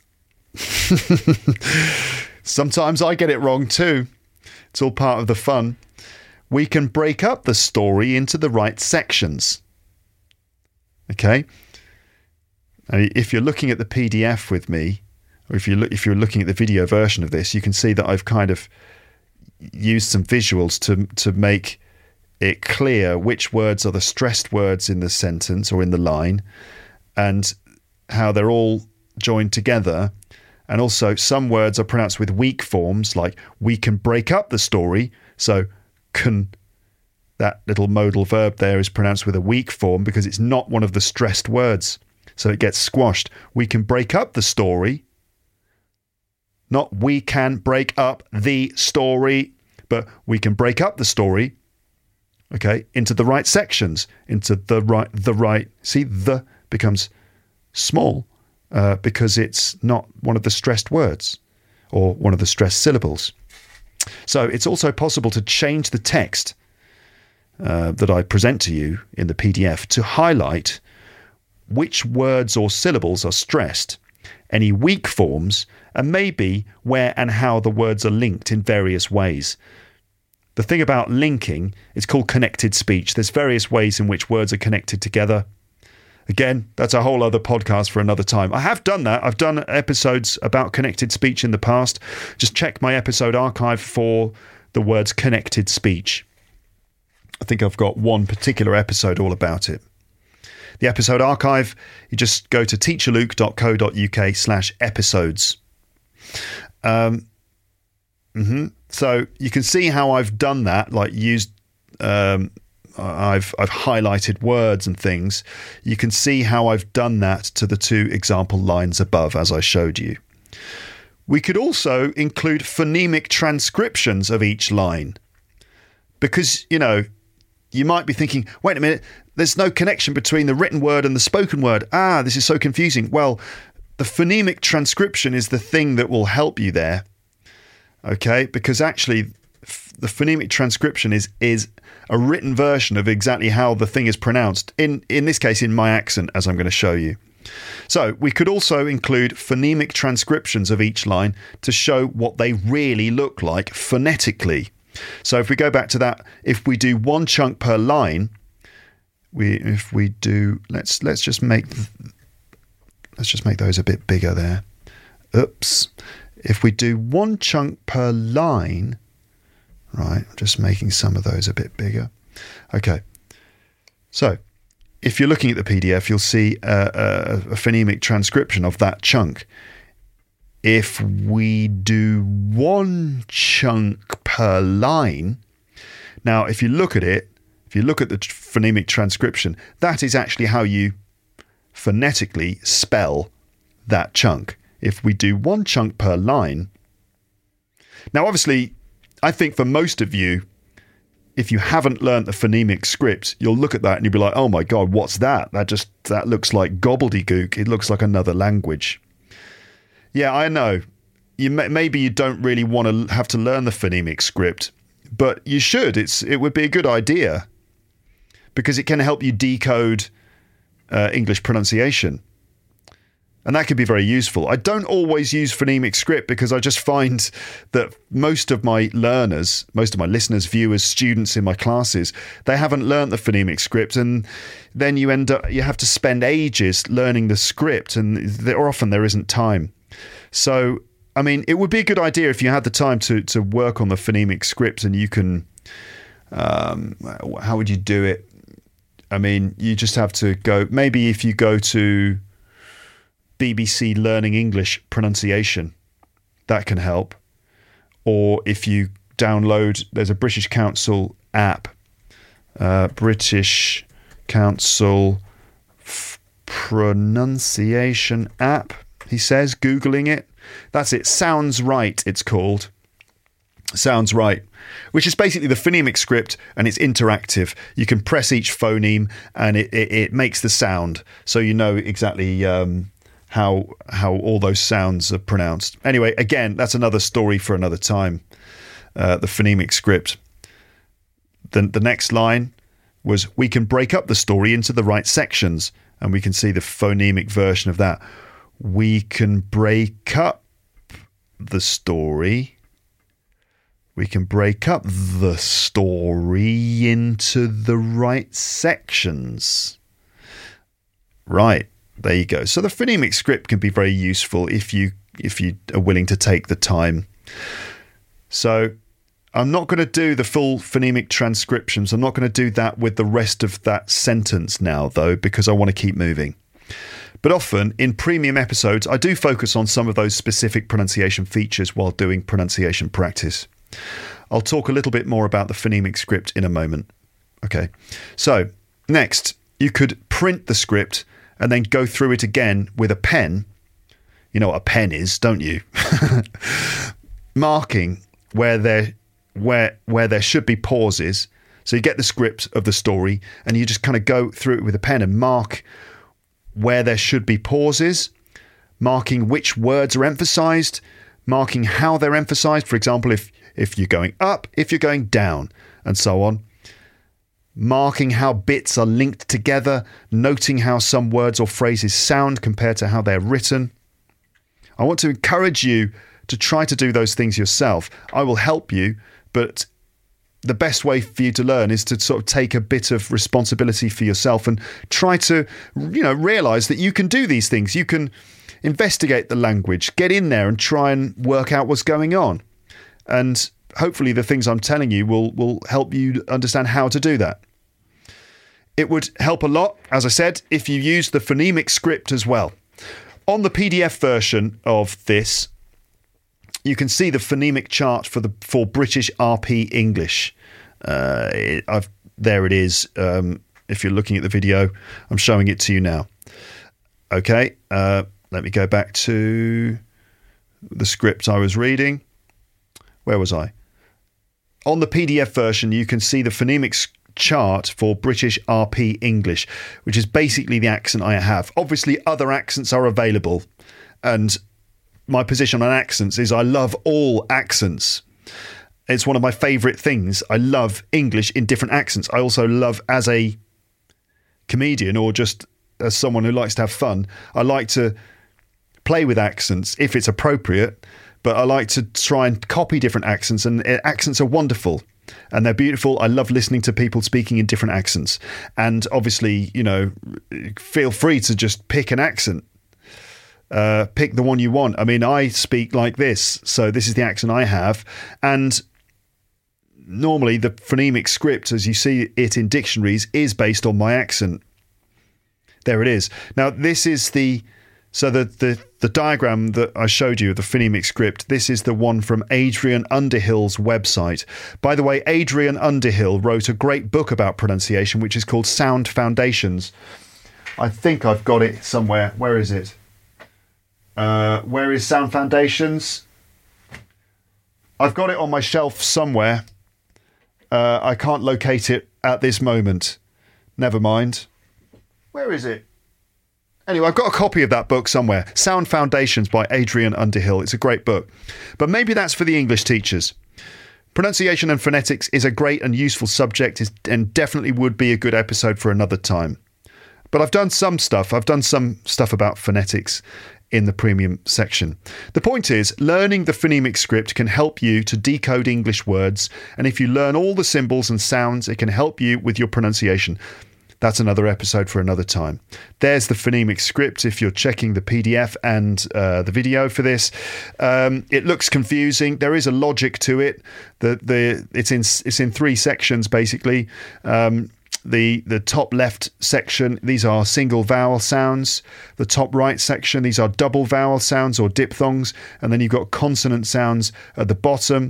B: Sometimes I get it wrong too. It's all part of the fun. We can break up the story into the right sections. Okay? If you're looking at the PDF with me, or if you're looking at the video version of this, you can see that I've kind of used some visuals to make it clear which words are the stressed words in the sentence or in the line, and how they're all joined together. And also some words are pronounced with weak forms, like we can break up the story. So can, that little modal verb there is pronounced with a weak form because it's not one of the stressed words. So it gets squashed. We can break up the story. Not we can break up the story, but we can break up the story, okay, into the right sections, into the right. See, the becomes small because it's not one of the stressed words or one of the stressed syllables. So it's also possible to change the text that I present to you in the PDF to highlight which words or syllables are stressed, any weak forms, and maybe where and how the words are linked in various ways. The thing about linking, it's called connected speech. There's various ways in which words are connected together. Again, that's a whole other podcast for another time. I have done that. I've done episodes about connected speech in the past. Just check my episode archive for the words connected speech. I think I've got one particular episode all about it. The episode archive, you just go to teacherluke.co.uk/episodes. So you can see how I've done that, like used, I've highlighted words and things. You can see how I've done that to the two example lines above, as I showed you. We could also include phonemic transcriptions of each line, because, you know, you might be thinking, wait a minute, there's no connection between the written word and the spoken word. This is so confusing. Well, the phonemic transcription is the thing that will help you there. Okay, because actually the phonemic transcription is a written version of exactly how the thing is pronounced, in this case in my accent, as I'm going to show you. So we could also include phonemic transcriptions of each line to show what they really look like phonetically. So if we go back to that, if we do one chunk per line, let's just make those a bit bigger there. Oops. If we do one chunk per line, right, I'm just making some of those a bit bigger. Okay. So if you're looking at the PDF, you'll see a phonemic transcription of that chunk. If we do one chunk per line, now if you look at it, if you look at the phonemic transcription, that is actually how you phonetically spell that chunk. If we do one chunk per line. Now, obviously, I think for most of you, if you haven't learnt the phonemic script, you'll look at that and you'll be like, oh my God, what's that? That looks like gobbledygook. It looks like another language. Yeah, I know. Maybe you don't really want to have to learn the phonemic script, but you should. It would be a good idea because it can help you decode English pronunciation. And that could be very useful. I don't always use phonemic script because I just find that most of my learners, most of my listeners, viewers, students in my classes, they haven't learnt the phonemic script, and then you have to spend ages learning the script, and often there isn't time. So, I mean, it would be a good idea if you had the time to work on the phonemic script, and you can, how would you do it? I mean, you just have to go, maybe if you go to BBC Learning English Pronunciation, that can help. Or if you download, there's a British Council app, British Council Pronunciation app, he says, Googling it. That's it. Sounds Right, it's called. Sounds Right, which is basically the phonemic script, and it's interactive. You can press each phoneme and it makes the sound, so you know exactly how all those sounds are pronounced. Anyway, again, that's another story for another time. The phonemic script. The next line, was we can break up the story into the right sections, and we can see the phonemic version of that. We can break up the story. We can break up the story into the right sections. Right, there you go. So the phonemic script can be very useful if you are willing to take the time. So I'm not going to do the full phonemic transcriptions. I'm not going to do that with the rest of that sentence now, though, because I want to keep moving. But often in premium episodes, I do focus on some of those specific pronunciation features while doing pronunciation practice. I'll talk a little bit more about the phonemic script in a moment. Okay, so next, you could print the script and then go through it again with a pen. You know what a pen is, don't you? Marking where there should be pauses. So you get the script of the story and you just kind of go through it with a pen and mark where there should be pauses, marking which words are emphasized, marking how they're emphasized. For example, if you're going up, if you're going down, and so on. Marking how bits are linked together, noting how some words or phrases sound compared to how they're written. I want to encourage you to try to do those things yourself. I will help you, but the best way for you to learn is to sort of take a bit of responsibility for yourself and try to, realise that you can do these things. You can investigate the language, get in there and try and work out what's going on. And hopefully the things I'm telling you will help you understand how to do that. It would help a lot, as I said, if you use the phonemic script as well. On the PDF version of this, you can see the phonemic chart for British RP English. There it is. If you're looking at the video, I'm showing it to you now. Okay, let me go back to the script I was reading. Where was I? On the PDF version, you can see the phonemic chart for British RP English, which is basically the accent I have. Obviously, other accents are available, and my position on accents is I love all accents. It's one of my favourite things. I love English in different accents. I also love, as a comedian or just as someone who likes to have fun, I like to play with accents if it's appropriate, but I like to try and copy different accents, and accents are wonderful. And they're beautiful. I love listening to people speaking in different accents. And obviously, feel free to just pick an accent. Pick the one you want. I mean, I speak like this, so this is the accent I have. And normally the phonemic script, as you see it in dictionaries, is based on my accent. There it is. Now, this is the diagram that I showed you of the phonemic script. This is the one from Adrian Underhill's website. By the way, Adrian Underhill wrote a great book about pronunciation, which is called Sound Foundations. I think I've got it somewhere. Where is it? Where is Sound Foundations? I've got it on my shelf somewhere. I can't locate it at this moment. Never mind. Where is it? Anyway, I've got a copy of that book somewhere. Sound Foundations by Adrian Underhill. It's a great book. But maybe that's for the English teachers. Pronunciation and phonetics is a great and useful subject and definitely would be a good episode for another time. But I've done some stuff. I've done some stuff about phonetics in the premium section. The point is, learning the phonemic script can help you to decode English words, and if you learn all the symbols and sounds, it can help you with your pronunciation. That's another episode for another time. There's the phonemic script if you're checking the PDF and the video for this. It looks confusing. There is a logic to it. It's in three sections, basically. The top left section, these are single vowel sounds. The top right section, these are double vowel sounds or diphthongs. And then you've got consonant sounds at the bottom.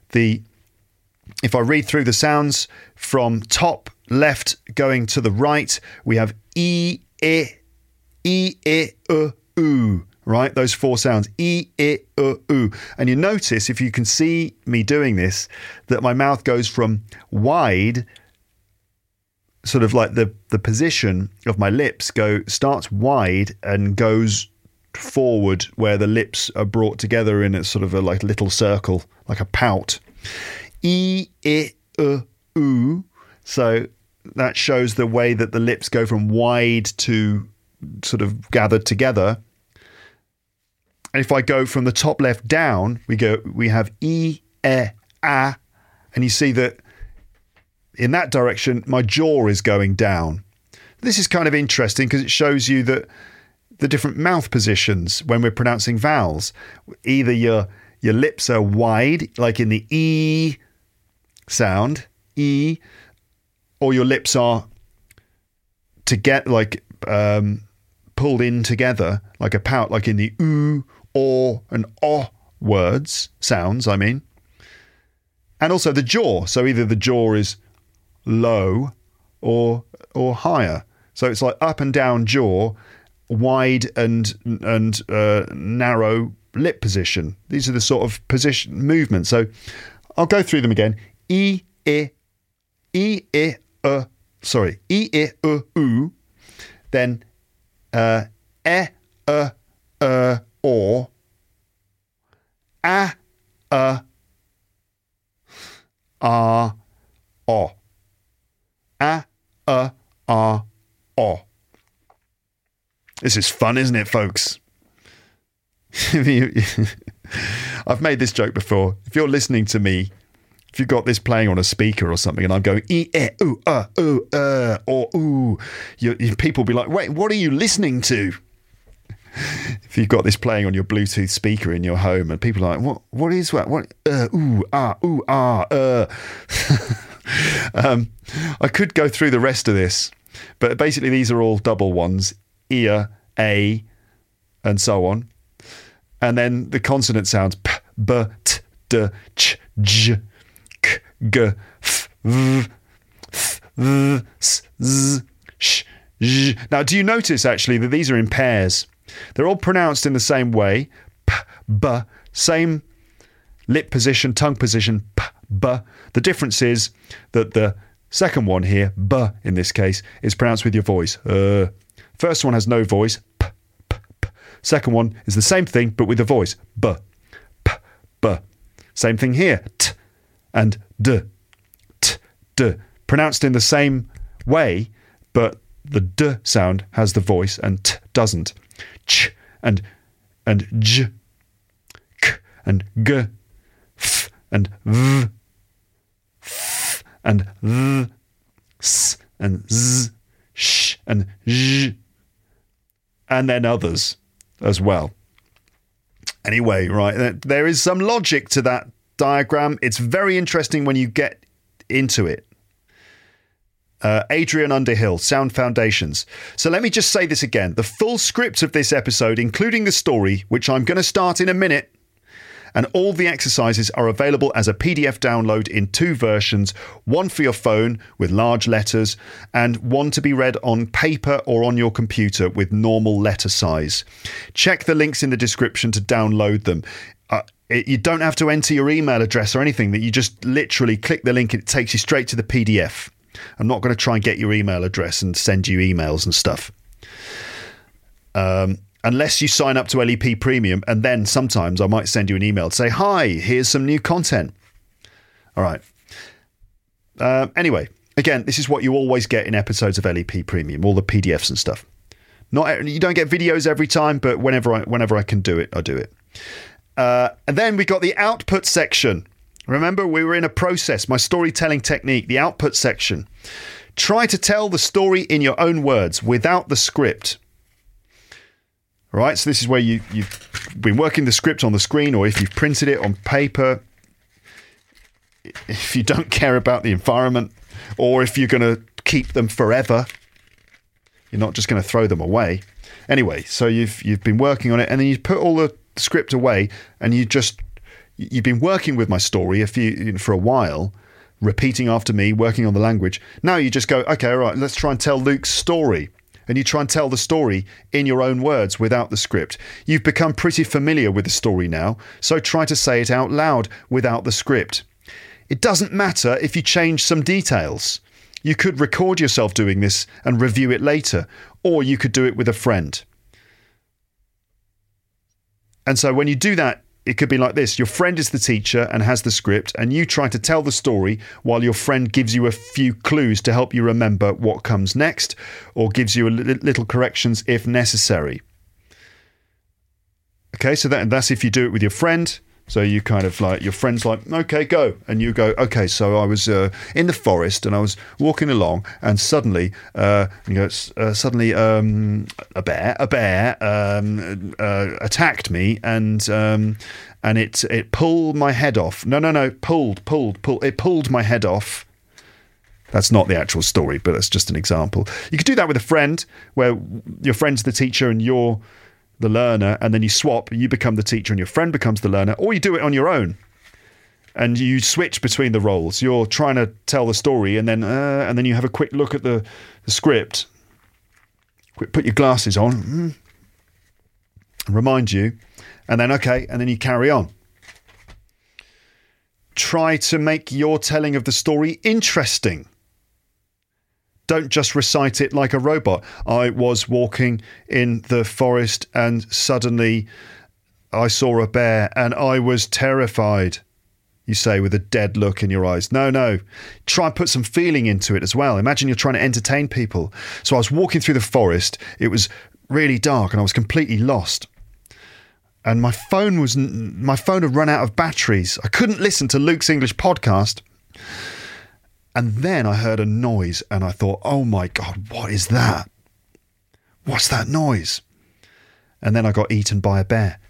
B: If I read through the sounds from top left going to the right, we have e, u, right? Those four sounds, e, u. And you notice, if you can see me doing this, that my mouth goes from wide, sort of like the position of my lips starts wide and goes forward where the lips are brought together in a sort of a like little circle, like a pout. E, u. So that shows the way that the lips go from wide to sort of gathered together. And if I go from the top left down, we have E, E, A, and you see that in that direction, my jaw is going down. This is kind of interesting because it shows you that the different mouth positions when we're pronouncing vowels. Either your lips are wide, like in the E sound, E, or your lips are to get like pulled in together, like a pout, like in the oo, or, and o words, sounds, I mean. And also the jaw. So either the jaw is low or higher. So it's like up and down jaw, wide and narrow lip position. These are the sort of position movements. So I'll go through them again. E, I, E, I, sorry. E, I, U. Then E, or. A, o. A, o. This is fun, isn't it, folks? I've made this joke before. If you're listening to me, if you've got this playing on a speaker or something, and I'm going e, ooh, or ooh, people will be like, wait, what are you listening to? If you've got this playing on your Bluetooth speaker in your home, and people are like, what is that? What? Ooh, I could go through the rest of this, but basically these are all double ones: ear, a, and so on. And then the consonant sounds p, b, t, d, ch, j, k, g, f, v, th, v, s, z, sh, j. Now, do you notice actually that these are in pairs? They're all pronounced in the same way. P, b, same lip position, tongue position, p, b. The difference is that the second one here, b in this case, is pronounced with your voice. First one has no voice, p, p, p. Second one is the same thing, but with a voice, b, p, b. Same thing here, t and d, t, d. Pronounced in the same way, but the d sound has the voice and t doesn't. Ch and j, k and g, f and v, f and th, s and z, sh and j, and then others as well. Anyway, right, there is some logic to that diagram. It's very interesting when you get into it. Adrian Underhill, Sound Foundations. So let me just say this again. The full script of this episode, including the story, which I'm going to start in a minute, and all the exercises are available as a PDF download in 2 versions, one for your phone with large letters and one to be read on paper or on your computer with normal letter size. Check the links in the description to download them. You don't have to enter your email address or anything. That you just literally click the link and it takes you straight to the PDF. I'm not going to try and get your email address and send you emails and stuff. Unless you sign up to LEP Premium, and then sometimes I might send you an email to say, hi, here's some new content. All right. Anyway, again, this is what you always get in episodes of LEP Premium, all the PDFs and stuff. You don't get videos every time, but whenever I can do it, I do it. And then we got the output section. Remember, we were in a process, my storytelling technique, the output section. Try to tell the story in your own words without the script. All right, so this is where you've been working the script on the screen, or if you've printed it on paper, if you don't care about the environment, or if you're going to keep them forever, you're not just going to throw them away. Anyway, so you've been working on it, and then you put all the script away, and you've been working with my story for a while, repeating after me, working on the language. Now you just go, okay, all right, let's try and tell Luke's story. And you try and tell the story in your own words without the script. You've become pretty familiar with the story now, so try to say it out loud without the script. It doesn't matter if you change some details. You could record yourself doing this and review it later, or you could do it with a friend. And so when you do that it could be like this. Your friend is the teacher and has the script, and you try to tell the story while your friend gives you a few clues to help you remember what comes next, or gives you a little corrections if necessary. Okay, so that's if you do it with your friend. So you kind of like, your friend's like, okay, go. And you go, okay, so I was in the forest and I was walking along, and suddenly, a bear attacked me, and it pulled my head off. It pulled my head off. That's not the actual story, but that's just an example. You could do that with a friend, where your friend's the teacher and you're the learner, and then you swap, you become the teacher and your friend becomes the learner, or you do it on your own and you switch between the roles. You're trying to tell the story, and then you have a quick look at the script, put your glasses on, remind you, and then you carry on. Try to make your telling of the story interesting. Don't just recite it like a robot. I was walking in the forest and suddenly I saw a bear and I was terrified, you say with a dead look in your eyes. No. Try and put some feeling into it as well. Imagine you're trying to entertain people. So I was walking through the forest. It was really dark and I was completely lost. And my phone had run out of batteries. I couldn't listen to Luke's English podcast. And then I heard a noise and I thought, oh my God, what is that? What's that noise? And then I got eaten by a bear,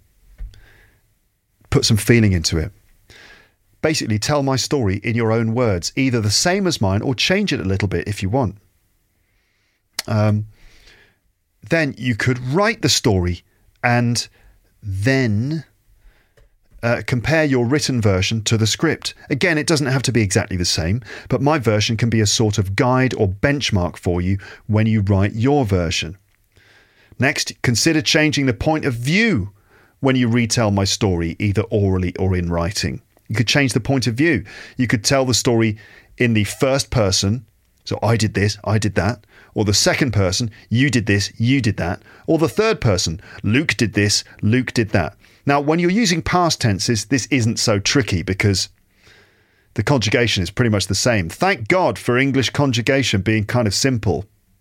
B: Put some feeling into it. Basically, tell my story in your own words, either the same as mine or change it a little bit if you want. Then you could write the story and then compare your written version to the script. Again, it doesn't have to be exactly the same, but my version can be a sort of guide or benchmark for you when you write your version. Next, consider changing the point of view when you retell my story, either orally or in writing. You could change the point of view. You could tell the story in the first person, so I did this, I did that, or the second person, you did this, you did that, or the third person, Luke did this, Luke did that. Now, when you're using past tenses, this isn't so tricky because the conjugation is pretty much the same. Thank God for English conjugation being kind of simple.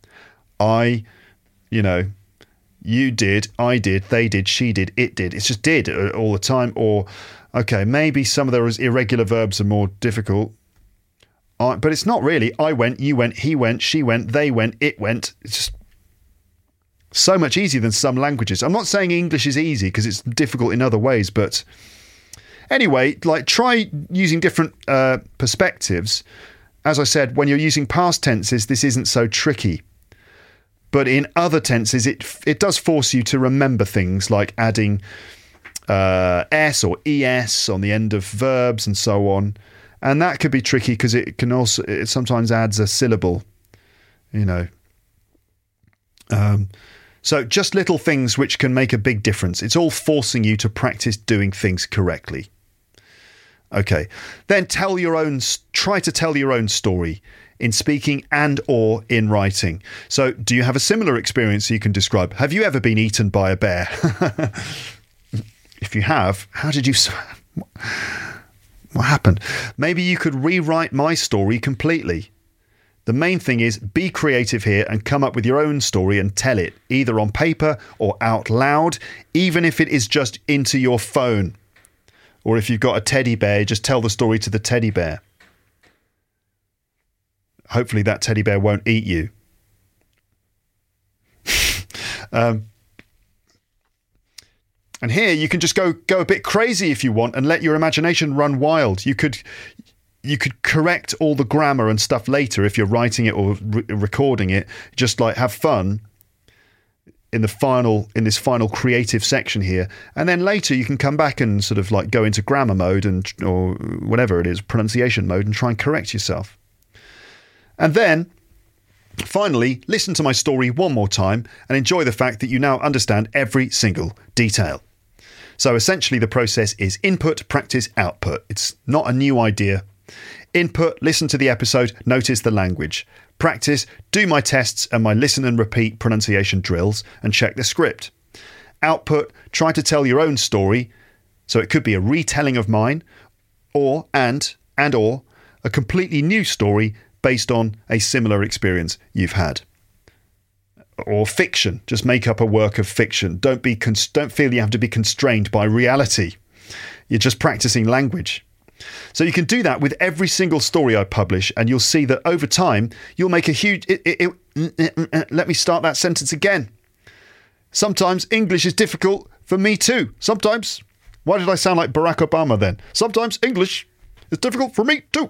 B: You did, I did, they did, she did, it did. It's just did all the time. Or, okay, maybe some of those irregular verbs are more difficult. But it's not really. I went, you went, he went, she went, they went, it went. It's just so much easier than some languages. I'm not saying English is easy because it's difficult in other ways, but anyway, try using different perspectives. As I said, when you're using past tenses, this isn't so tricky. But in other tenses, it does force you to remember things like adding s or es on the end of verbs and so on. And that could be tricky because it sometimes adds a syllable, So just little things which can make a big difference. It's all forcing you to practice doing things correctly. Okay, then try to tell your own story in speaking and or in writing. So do you have a similar experience you can describe? Have you ever been eaten by a bear? If you have, how did you... What happened? Maybe you could rewrite my story completely. The main thing is be creative here and come up with your own story and tell it, either on paper or out loud, even if it is just into your phone. Or if you've got a teddy bear, just tell the story to the teddy bear. Hopefully that teddy bear won't eat you. And here you can just go a bit crazy if you want and let your imagination run wild. You could correct all the grammar and stuff later if you're writing it or recording it. Just have fun in this final creative section here, and then later you can come back and sort of go into grammar mode or whatever it is, pronunciation mode, and try and correct yourself. And then finally, listen to my story one more time and enjoy the fact that you now understand every single detail. So essentially the process is input, practice, output. It's not a new idea. Input, listen to the episode, notice the language. Practice, do my tests and my listen and repeat pronunciation drills and check the script. Output, try to tell your own story So it could be a retelling of mine, or a completely new story based on a similar experience you've had. Or fiction. Just make up a work of fiction. Don't feel you have to be constrained by reality. You're just practicing language. So you can do that with every single story I publish, and you'll see that over time you'll make a huge... Let me start that sentence again. Sometimes English is difficult for me too. Sometimes... Why did I sound like Barack Obama then? Sometimes English is difficult for me too.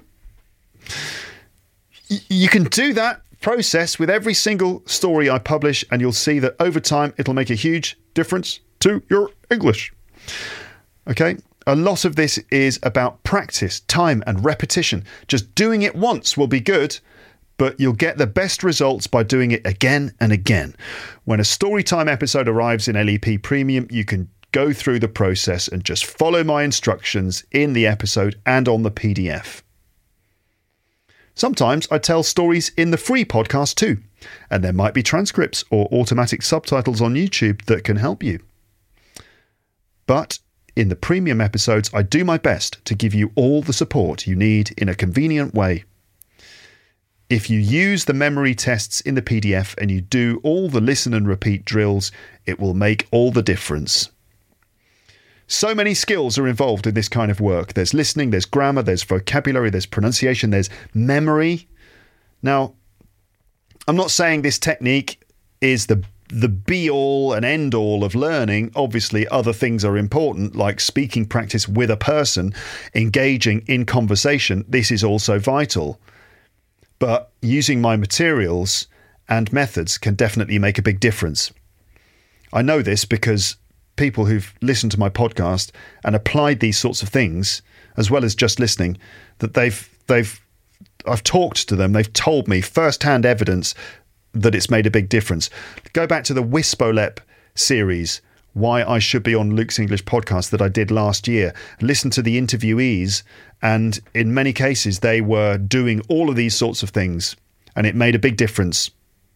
B: You can do that process with every single story I publish, and you'll see that over time it'll make a huge difference to your English. Okay? A lot of this is about practice, time and repetition. Just doing it once will be good, but you'll get the best results by doing it again and again. When a Storytime episode arrives in LEP Premium, you can go through the process and just follow my instructions in the episode and on the PDF. Sometimes I tell stories in the free podcast too, and there might be transcripts or automatic subtitles on YouTube that can help you. But in the premium episodes, I do my best to give you all the support you need in a convenient way. If you use the memory tests in the PDF and you do all the listen and repeat drills, it will make all the difference. So many skills are involved in this kind of work. There's listening, there's grammar, there's vocabulary, there's pronunciation, there's memory. Now, I'm not saying this technique is the be-all and end-all of learning. Obviously, other things are important, like speaking practice with a person, engaging in conversation. This is also vital. But using my materials and methods can definitely make a big difference. I know this because people who've listened to my podcast and applied these sorts of things, as well as just listening, that I've talked to them, they've told me first-hand evidence that it's made a big difference. Go back to the Wispolep series, Why I Should Be on Luke's English Podcast, that I did last year. Listen to the interviewees, and in many cases they were doing all of these sorts of things, and it made a big difference.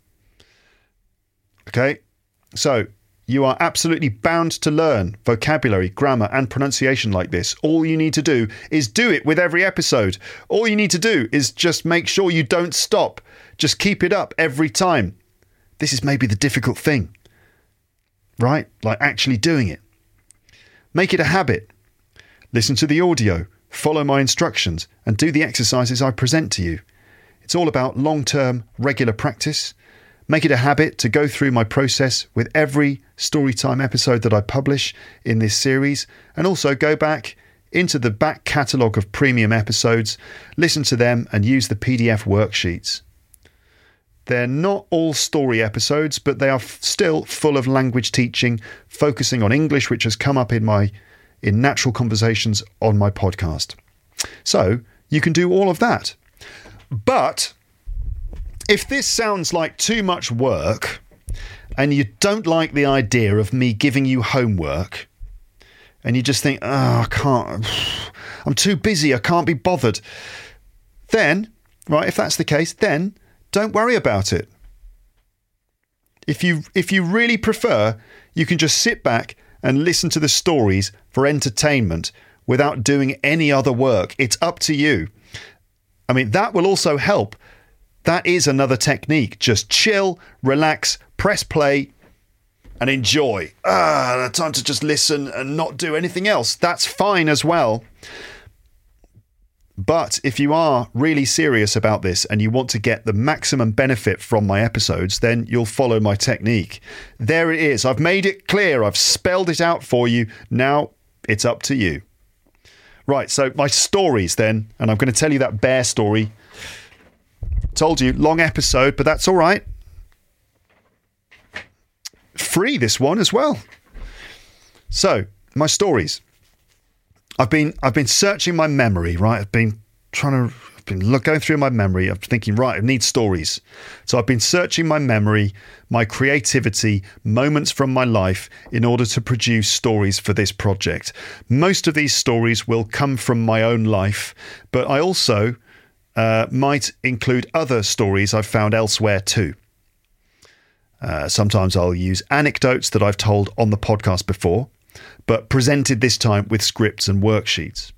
B: Okay, so you are absolutely bound to learn vocabulary, grammar and pronunciation like this. All you need to do is do it with every episode. All you need to do is just make sure you don't stop. Just keep it up every time. This is maybe the difficult thing, right? Like actually doing it. Make it a habit. Listen to the audio, follow my instructions, and do the exercises I present to you. It's all about long-term, regular practice. Make it a habit to go through my process with every Storytime episode that I publish in this series, and also go back into the back catalogue of premium episodes, listen to them and use the PDF worksheets. They're not all story episodes, but they are still full of language teaching, focusing on English, which has come up in natural conversations on my podcast. So you can do all of that. But if this sounds like too much work and you don't like the idea of me giving you homework and you just think, I can't, I'm too busy, I can't be bothered, then, right, if that's the case, then don't worry about it. If you really prefer, you can just sit back and listen to the stories for entertainment without doing any other work. It's up to you. I mean, that will also help. That is another technique. Just chill, relax, press play and enjoy. Time to just listen and not do anything else. That's fine as well. But if you are really serious about this and you want to get the maximum benefit from my episodes, then you'll follow my technique. There it is. I've made it clear. I've spelled it out for you. Now it's up to you. Right, so my stories then, and I'm going to tell you that bear story. Told you, long episode, but that's all right. Free, this one as well. So, my stories. I've been searching my memory, right? I've been going through my memory. I'm thinking, right, I need stories. So I've been searching my memory, my creativity, moments from my life in order to produce stories for this project. Most of these stories will come from my own life, but I also might include other stories I've found elsewhere too. Sometimes I'll use anecdotes that I've told on the podcast before, but presented this time with scripts and worksheets.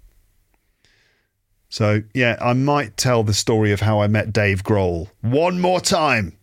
B: So, yeah, I might tell the story of how I met Dave Grohl one more time.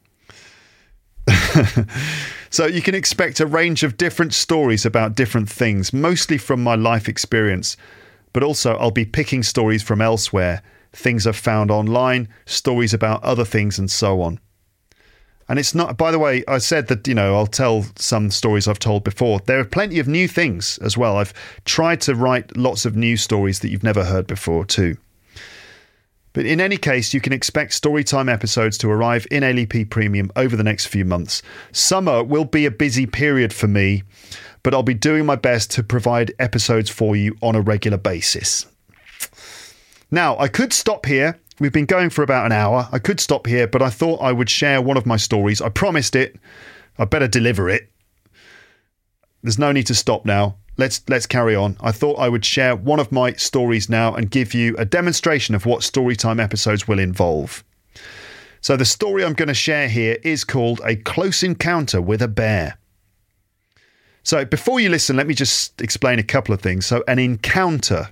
B: So you can expect a range of different stories about different things, mostly from my life experience, but also I'll be picking stories from elsewhere, things I've found online, stories about other things and so on. And it's not, by the way, I said that, I'll tell some stories I've told before. There are plenty of new things as well. I've tried to write lots of new stories that you've never heard before too. But in any case, you can expect Storytime episodes to arrive in LEP Premium over the next few months. Summer will be a busy period for me, but I'll be doing my best to provide episodes for you on a regular basis. Now, I could stop here. We've been going for about an hour. I could stop here, but I thought I would share one of my stories. I promised it. I better deliver it. There's no need to stop now. Let's carry on. I thought I would share one of my stories now and give you a demonstration of what Storytime episodes will involve. So the story I'm going to share here is called A Close Encounter with a Bear. So before you listen, let me just explain a couple of things. So an encounter,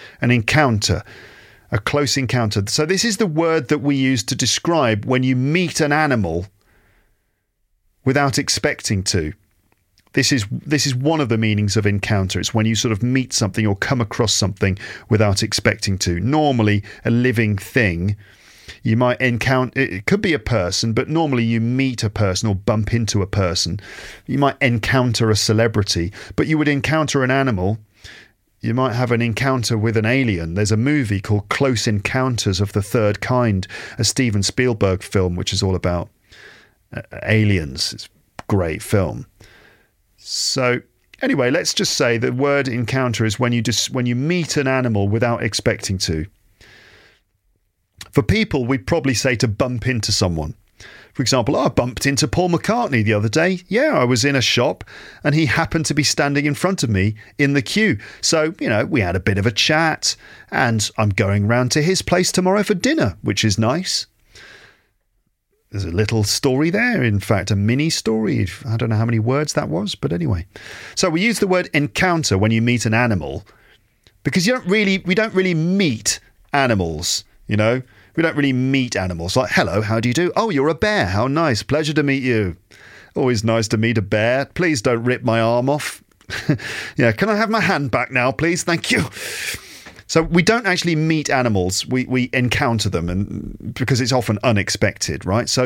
B: a close encounter. So this is the word that we use to describe when you meet an animal without expecting to. This is one of the meanings of encounter. It's when you sort of meet something or come across something without expecting to. Normally, a living thing, you might encounter, it could be a person, but normally you meet a person or bump into a person. You might encounter a celebrity, but you would encounter an animal. You might have an encounter with an alien. There's a movie called Close Encounters of the Third Kind, a Steven Spielberg film, which is all about aliens. It's a great film. So anyway, let's just say the word encounter is when you meet an animal without expecting to. For people, we'd probably say to bump into someone. For example, I bumped into Paul McCartney the other day. Yeah, I was in a shop and he happened to be standing in front of me in the queue. So, we had a bit of a chat and I'm going round to his place tomorrow for dinner, which is nice. There's a little story there, in fact, a mini story. I don't know how many words that was, but anyway. So we use the word encounter when you meet an animal because we don't really meet animals, We don't really meet animals. Like, hello, how do you do? Oh, you're a bear. How nice. Pleasure to meet you. Always nice to meet a bear. Please don't rip my arm off. Yeah, can I have my hand back now, please? Thank you. So we don't actually meet animals, we encounter them, and because it's often unexpected, right? So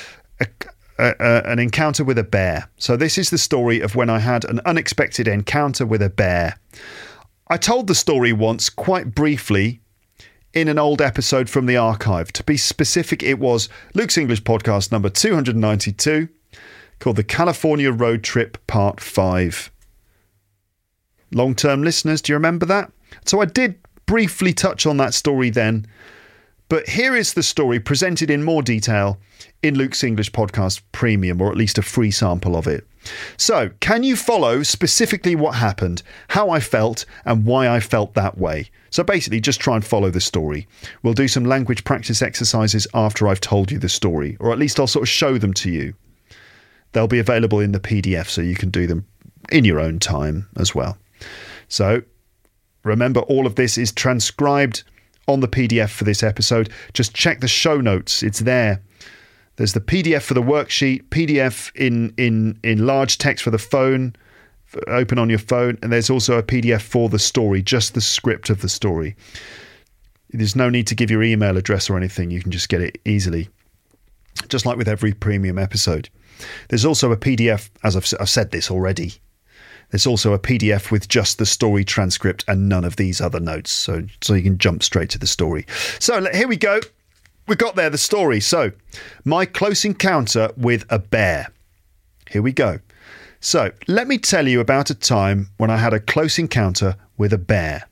B: an encounter with a bear. So this is the story of when I had an unexpected encounter with a bear. I told the story once quite briefly in an old episode from the archive. To be specific, it was Luke's English podcast number 292, called The California Road Trip Part 5. Long-term listeners, do you remember that? So I did briefly touch on that story then, but here is the story presented in more detail in Luke's English Podcast Premium, or at least a free sample of it. So, can you follow specifically what happened, how I felt, and why I felt that way? So basically, just try and follow the story. We'll do some language practice exercises after I've told you the story, or at least I'll sort of show them to you. They'll be available in the PDF, so you can do them in your own time as well. So, remember, all of this is transcribed on the PDF for this episode. Just check the show notes. It's there. There's the PDF for the worksheet, PDF in large text for the phone, open on your phone, and there's also a PDF for the story, just the script of the story. There's no need to give your email address or anything. You can just get it easily, just like with every premium episode. There's also a PDF, as I've said this already. There's also a PDF with just the story transcript and none of these other notes. So you can jump straight to the story. So here we go. We got there, the story. So, my close encounter with a bear. Here we go. So, let me tell you about a time when I had a close encounter with a bear.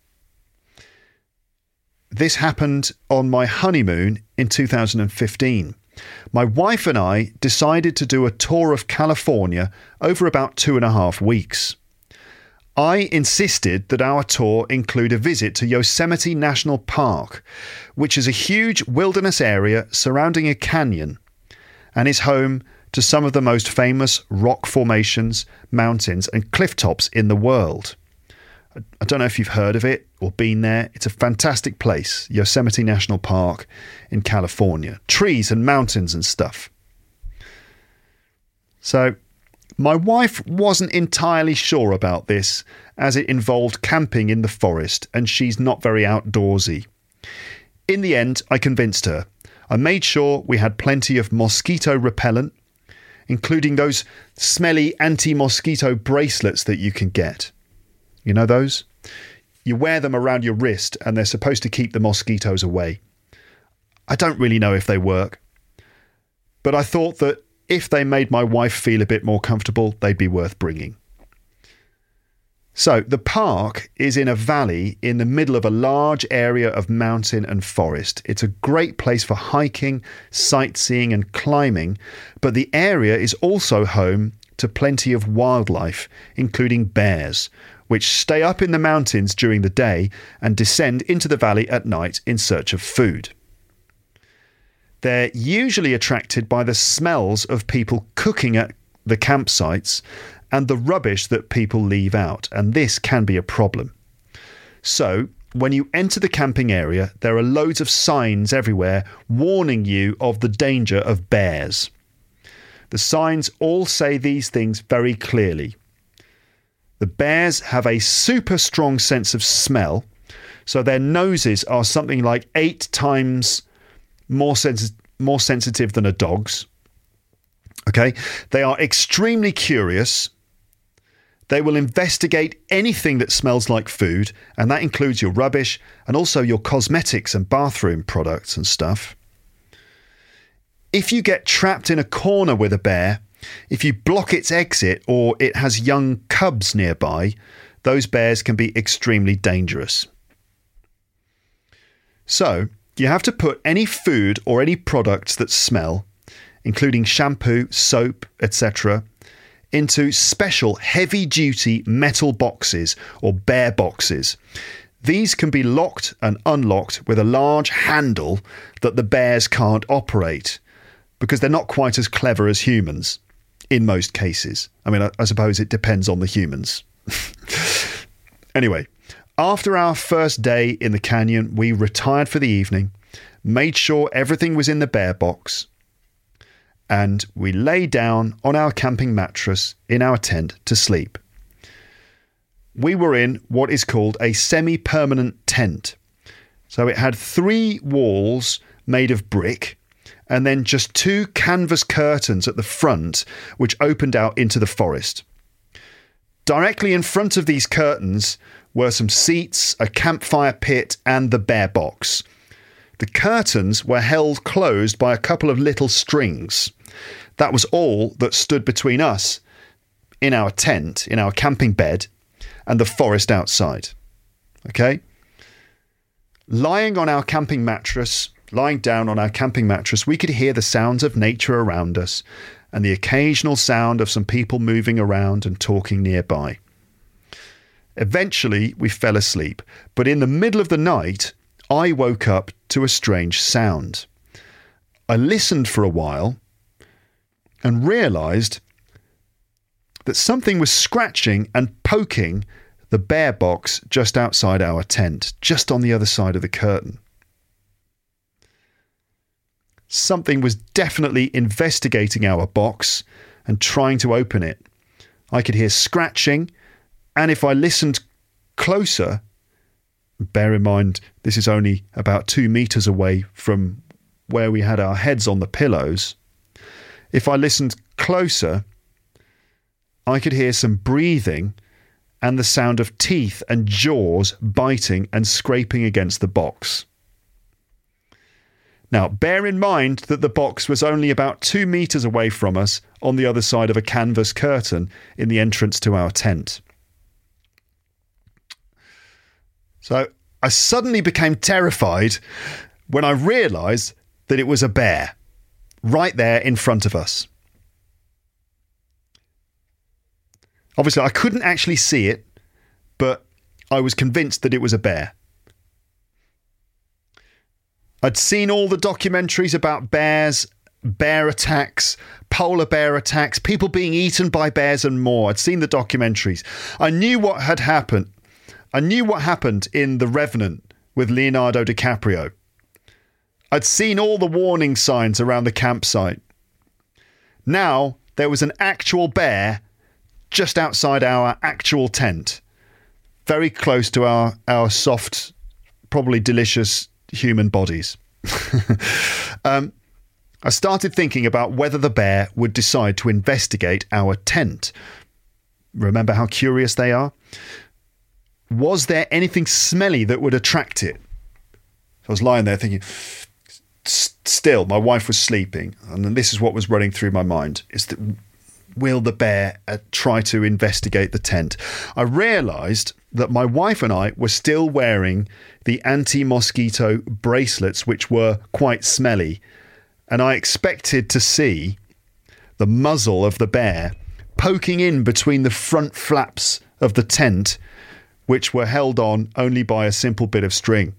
B: This happened on my honeymoon in 2015. My wife and I decided to do a tour of California over about 2.5 weeks. I insisted that our tour include a visit to Yosemite National Park, which is a huge wilderness area surrounding a canyon and is home to some of the most famous rock formations, mountains and cliff tops in the world. I don't know if you've heard of it or been there. It's a fantastic place, Yosemite National Park in California. Trees and mountains and stuff. So my wife wasn't entirely sure about this, as it involved camping in the forest and she's not very outdoorsy. In the end, I convinced her. I made sure we had plenty of mosquito repellent, including those smelly anti-mosquito bracelets that you can get. You know those? You wear them around your wrist and they're supposed to keep the mosquitoes away. I don't really know if they work, but I thought that if they made my wife feel a bit more comfortable, they'd be worth bringing. So the park is in a valley in the middle of a large area of mountain and forest. It's a great place for hiking, sightseeing and climbing, but the area is also home to plenty of wildlife, including bears, which stay up in the mountains during the day and descend into the valley at night in search of food. They're usually attracted by the smells of people cooking at the campsites and the rubbish that people leave out, and this can be a problem. So, when you enter the camping area, there are loads of signs everywhere warning you of the danger of bears. The signs all say these things very clearly. The bears have a super strong sense of smell, so their noses are something like 8 times more sensitive than a dog's. Okay, they are extremely curious. They will investigate anything that smells like food, and that includes your rubbish and also your cosmetics and bathroom products and stuff. If you get trapped in a corner with a bear, if you block its exit or it has young cubs nearby, those bears can be extremely dangerous. So, you have to put any food or any products that smell, including shampoo, soap, etc., into special heavy-duty metal boxes or bear boxes. These can be locked and unlocked with a large handle that the bears can't operate because they're not quite as clever as humans in most cases. I mean, I suppose it depends on the humans. Anyway, after our first day in the canyon, we retired for the evening, made sure everything was in the bear box, and we lay down on our camping mattress in our tent to sleep. We were in what is called a semi-permanent tent. So it had 3 walls made of brick and then just 2 canvas curtains at the front which opened out into the forest. Directly in front of these curtains were some seats, a campfire pit and the bear box. The curtains were held closed by a couple of little strings. That was all that stood between us in our tent, in our camping bed, and the forest outside. Okay? Lying down on our camping mattress, we could hear the sounds of nature around us and the occasional sound of some people moving around and talking nearby. Eventually, we fell asleep, but in the middle of the night, I woke up to a strange sound. I listened for a while and realised that something was scratching and poking the bear box just outside our tent, just on the other side of the curtain. Something was definitely investigating our box and trying to open it. I could hear scratching, and if I listened closer, bear in mind this is only about 2 meters away from where we had our heads on the pillows. If I listened closer, I could hear some breathing and the sound of teeth and jaws biting and scraping against the box. Now, bear in mind that the box was only about 2 meters away from us on the other side of a canvas curtain in the entrance to our tent. So I suddenly became terrified when I realised that it was a bear right there in front of us. Obviously, I couldn't actually see it, but I was convinced that it was a bear. I'd seen all the documentaries about bears bear attacks, polar bear attacks, people being eaten by bears and more. I'd seen the documentaries. I knew what had happened. I knew what happened in The Revenant with Leonardo DiCaprio. I'd seen all the warning signs around the campsite. Now there was an actual bear just outside our actual tent, very close to our soft, probably delicious human bodies. I started thinking about whether the bear would decide to investigate our tent. Remember how curious they are? Was there anything smelly that would attract it? I was lying there thinking, still, my wife was sleeping, and this is what was running through my mind, is that will the bear try to investigate the tent? I realised that my wife and I were still wearing the anti-mosquito bracelets, which were quite smelly, and I expected to see the muzzle of the bear poking in between the front flaps of the tent, which were held on only by a simple bit of string.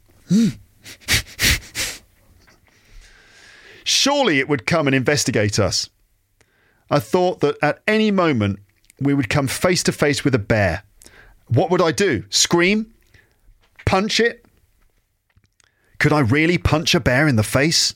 B: Surely it would come and investigate us. I thought that at any moment we would come face to face with a bear. What would I do? Scream? Punch it? Could I really punch a bear in the face?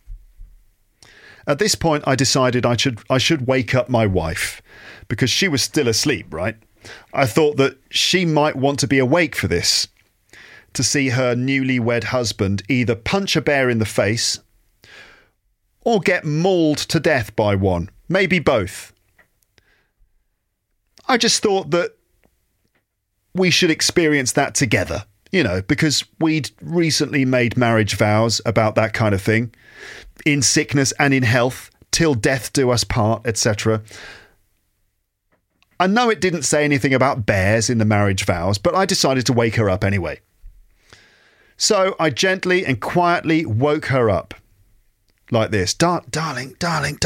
B: At this point, I decided I should wake up my wife, because she was still asleep, right? I thought that she might want to be awake for this, to see her newlywed husband either punch a bear in the face or get mauled to death by one. Maybe both. I just thought that we should experience that together, because we'd recently made marriage vows about that kind of thing, in sickness and in health, till death do us part, etc. I know it didn't say anything about bears in the marriage vows, but I decided to wake her up anyway. So I gently and quietly woke her up. Like this. Darling.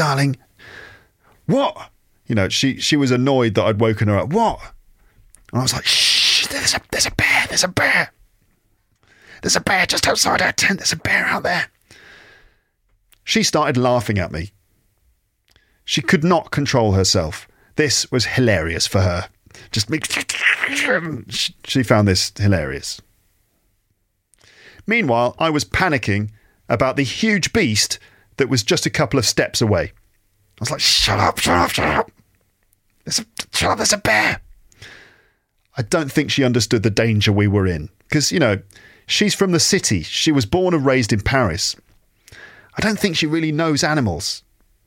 B: What? She was annoyed that I'd woken her up. What? And I was like, shh, there's a bear. There's a bear just outside our tent. There's a bear out there. She started laughing at me. She could not control herself. This was hilarious for her. She found this hilarious. Meanwhile, I was panicking about the huge beast that was just a couple of steps away. I was like, shut up. There's a bear. I don't think she understood the danger we were in. Because, she's from the city. She was born and raised in Paris. I don't think she really knows animals.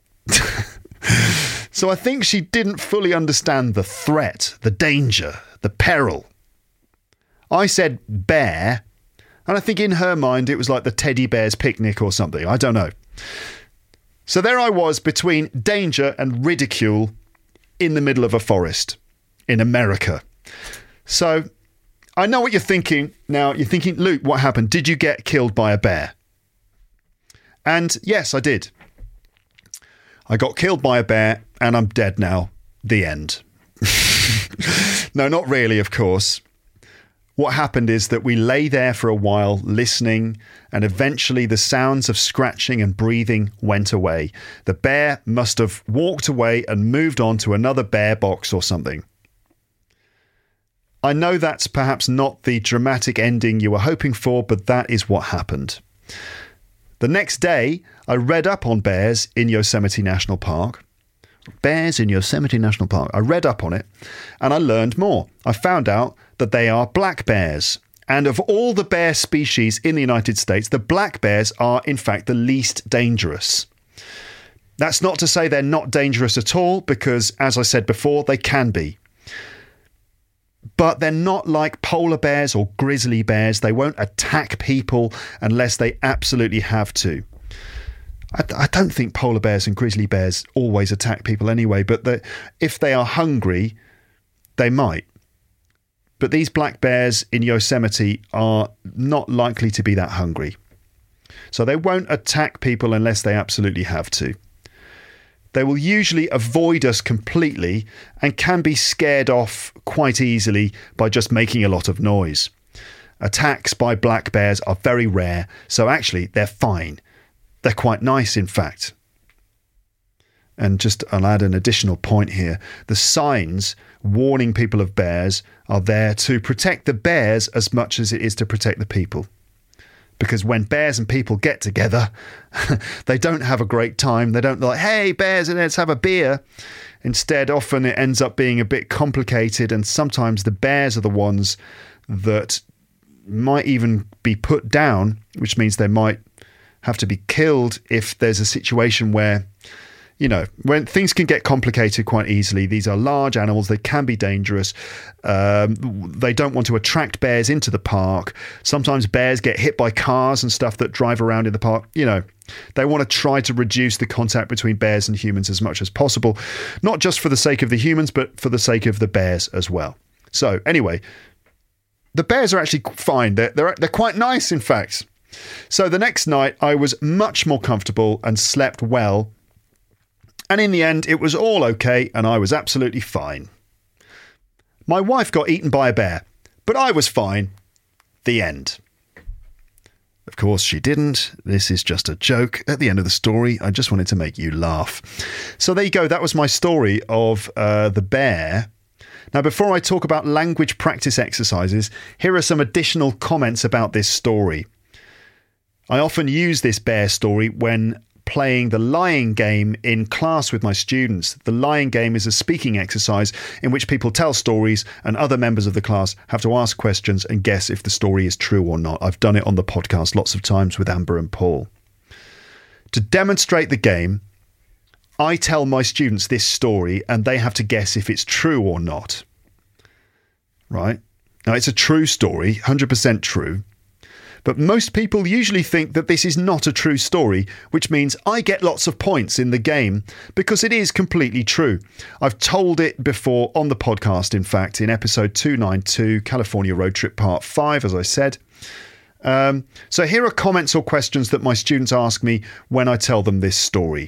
B: So I think she didn't fully understand the threat, the danger, the peril. I said bear, and I think in her mind it was like the teddy bear's picnic or something. I don't know. So there I was between danger and ridicule in the middle of a forest in America. So I know what you're thinking. Now you're thinking, Luke, what happened? Did you get killed by a bear? And yes, I did. I got killed by a bear and I'm dead now. The end. No, not really, of course. What happened is that we lay there for a while listening, and eventually the sounds of scratching and breathing went away. The bear must have walked away and moved on to another bear box or something. I know that's perhaps not the dramatic ending you were hoping for, but that is what happened. The next day, I read up on bears in Yosemite National Park. Bears in Yosemite National Park. I read up on it and I learned more. I found out that they are black bears. And of all the bear species in the United States, the black bears are in fact the least dangerous. That's not to say they're not dangerous at all, because as I said before, they can be. But they're not like polar bears or grizzly bears. They won't attack people unless they absolutely have to. I don't think polar bears and grizzly bears always attack people anyway, but if they are hungry, they might. But these black bears in Yosemite are not likely to be that hungry. So they won't attack people unless they absolutely have to. They will usually avoid us completely and can be scared off quite easily by just making a lot of noise. Attacks by black bears are very rare, so actually they're fine. They're quite nice, in fact. And I'll add an additional point here. The signs warning people of bears are there to protect the bears as much as it is to protect the people. Because when bears and people get together, they don't have a great time. They don't like, hey, bears, let's have a beer. Instead, often it ends up being a bit complicated, and sometimes the bears are the ones that might even be put down, which means they might have to be killed if there's a situation where, when things can get complicated quite easily. These are large animals. They can be dangerous. They don't want to attract bears into the park. Sometimes bears get hit by cars and stuff that drive around in the park. They want to try to reduce the contact between bears and humans as much as possible, not just for the sake of the humans, but for the sake of the bears as well. So anyway, the bears are actually fine. They're quite nice, in fact. So the next night I was much more comfortable and slept well. And in the end, it was all okay, and I was absolutely fine. My wife got eaten by a bear, but I was fine. The end. Of course, she didn't. This is just a joke. At the end of the story, I just wanted to make you laugh. So there you go. That was my story of the bear. Now, before I talk about language practice exercises, here are some additional comments about this story. I often use this bear story when playing the lying game in class with my students. The lying game is a speaking exercise in which people tell stories and other members of the class have to ask questions and guess if the story is true or not. I've done it on the podcast lots of times with Amber and Paul. To demonstrate the game, I tell my students this story and they have to guess if it's true or not. Right? Now, it's a true story, 100% true. But most people usually think that this is not a true story, which means I get lots of points in the game because it is completely true. I've told it before on the podcast, in fact, in episode 292, California Road Trip Part 5, as I said. So here are comments or questions that my students ask me when I tell them this story.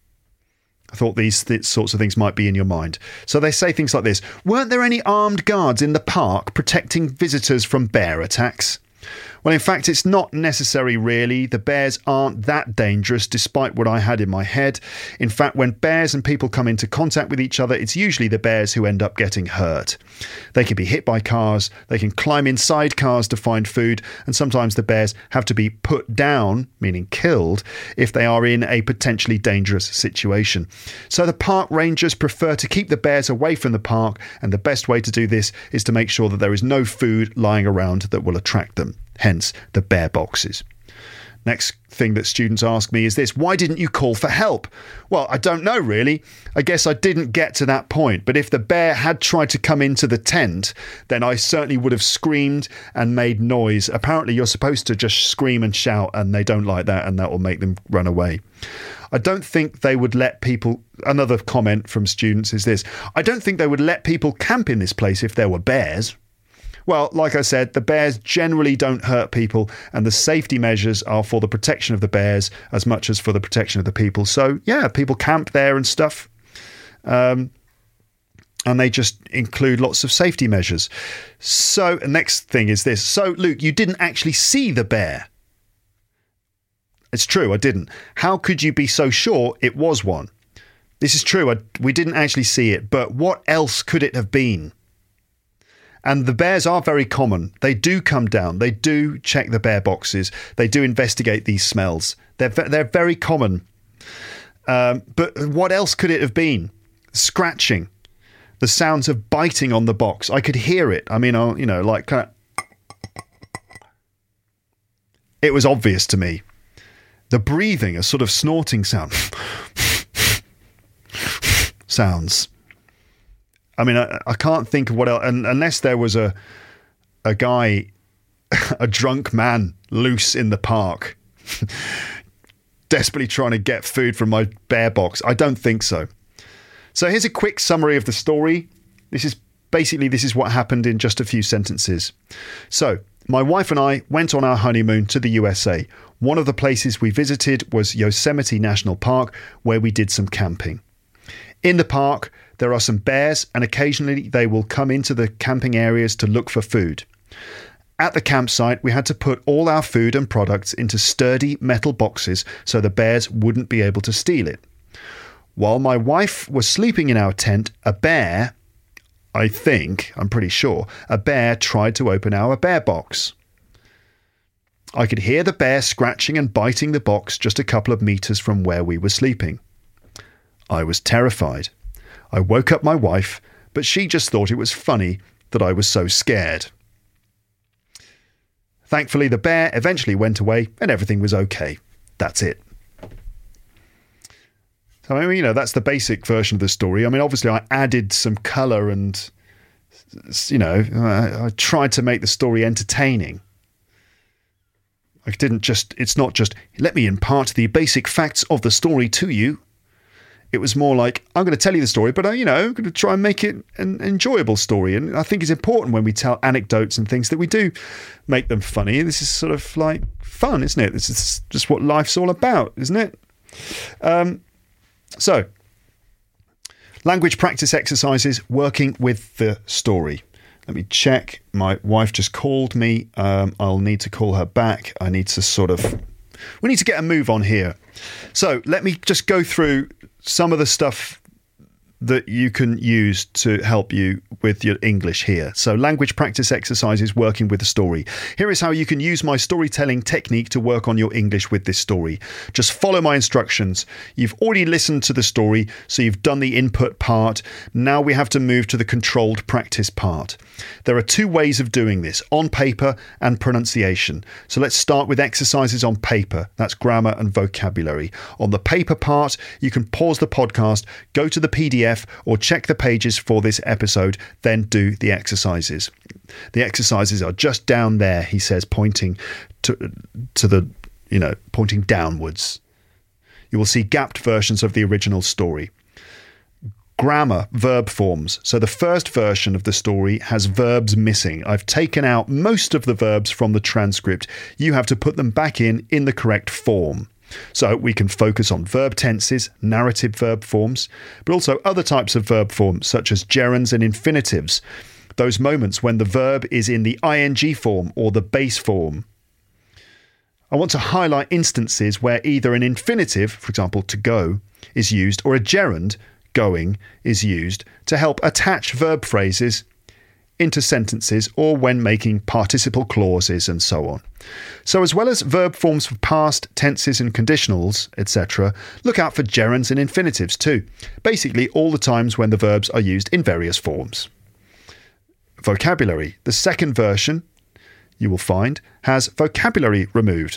B: I thought these sorts of things might be in your mind. So they say things like this. Weren't there any armed guards in the park protecting visitors from bear attacks? Well, in fact, it's not necessary, really. The bears aren't that dangerous, despite what I had in my head. In fact, when bears and people come into contact with each other, it's usually the bears who end up getting hurt. They can be hit by cars, they can climb inside cars to find food, and sometimes the bears have to be put down, meaning killed, if they are in a potentially dangerous situation. So the park rangers prefer to keep the bears away from the park, and the best way to do this is to make sure that there is no food lying around that will attract them. Hence the bear boxes. Next thing that students ask me is this: why didn't you call for help? Well, I don't know, really. I guess I didn't get to that point. But if the bear had tried to come into the tent, then I certainly would have screamed and made noise. Apparently, you're supposed to just scream and shout, and they don't like that, and that will make them run away. I don't think they would let people... Another comment from students is this: I don't think they would let people camp in this place if there were bears. Well, like I said, the bears generally don't hurt people, and the safety measures are for the protection of the bears as much as for the protection of the people. So, yeah, people camp there and stuff. And they just include lots of safety measures. So, next thing is this. So, Luke, you didn't actually see the bear. It's true, I didn't. How could you be so sure it was one? This is true, we didn't actually see it, but what else could it have been? And the bears are very common. They do come down. They do check the bear boxes. They do investigate these smells. They're very common. But what else could it have been? Scratching. The sounds of biting on the box. I could hear it. I mean, like kind of... It was obvious to me. The breathing, a sort of snorting sound. Sounds. I mean, I can't think of what else, unless there was a guy, a drunk man loose in the park, desperately trying to get food from my bear box. I don't think so. So here's a quick summary of the story. This is what happened in just a few sentences. So my wife and I went on our honeymoon to the USA. One of the places we visited was Yosemite National Park, where we did some camping. In the park, there are some bears, and occasionally they will come into the camping areas to look for food. At the campsite, we had to put all our food and products into sturdy metal boxes so the bears wouldn't be able to steal it. While my wife was sleeping in our tent, a bear, I'm pretty sure, a bear tried to open our bear box. I could hear the bear scratching and biting the box just a couple of meters from where we were sleeping. I was terrified. I woke up my wife, but she just thought it was funny that I was so scared. Thankfully, the bear eventually went away and everything was okay. That's it. So, I mean, that's the basic version of the story. I mean, obviously, I added some colour and, I tried to make the story entertaining. It's not just, let me impart the basic facts of the story to you. It was more like, I'm going to tell you the story, but, I'm going to try and make it an enjoyable story. And I think it's important when we tell anecdotes and things that we do make them funny. This is sort of like fun, isn't it? This is just what life's all about, isn't it? So, language practice exercises, working with the story. Let me check. My wife just called me. I'll need to call her back. We need to get a move on here. So let me just go through some of the stuff that you can use to help you with your English here. So language practice exercises, working with the story. Here is how you can use my storytelling technique to work on your English with this story. Just follow my instructions. You've already listened to the story, so you've done the input part. Now we have to move to the controlled practice part. There are two ways of doing this, on paper and pronunciation. So let's start with exercises on paper. That's grammar and vocabulary. On the paper part, you can pause the podcast, go to the PDF, or check the pages for this episode, then do the exercises. The exercises are just down there, he says, pointing to the, pointing downwards. You will see gapped versions of the original story. Grammar, verb forms. So the first version of the story has verbs missing. I've taken out most of the verbs from the transcript. You have to put them back in the correct form. So we can focus on verb tenses, narrative verb forms, but also other types of verb forms such as gerunds and infinitives, those moments when the verb is in the ing form or the base form. I want to highlight instances where either an infinitive, for example, to go, is used, or a gerund, going, is used to help attach verb phrases into sentences or when making participle clauses and so on. So as well as verb forms for past, tenses and conditionals, etc., look out for gerunds and infinitives too. Basically all the times when the verbs are used in various forms. Vocabulary. The second version, you will find, has vocabulary removed.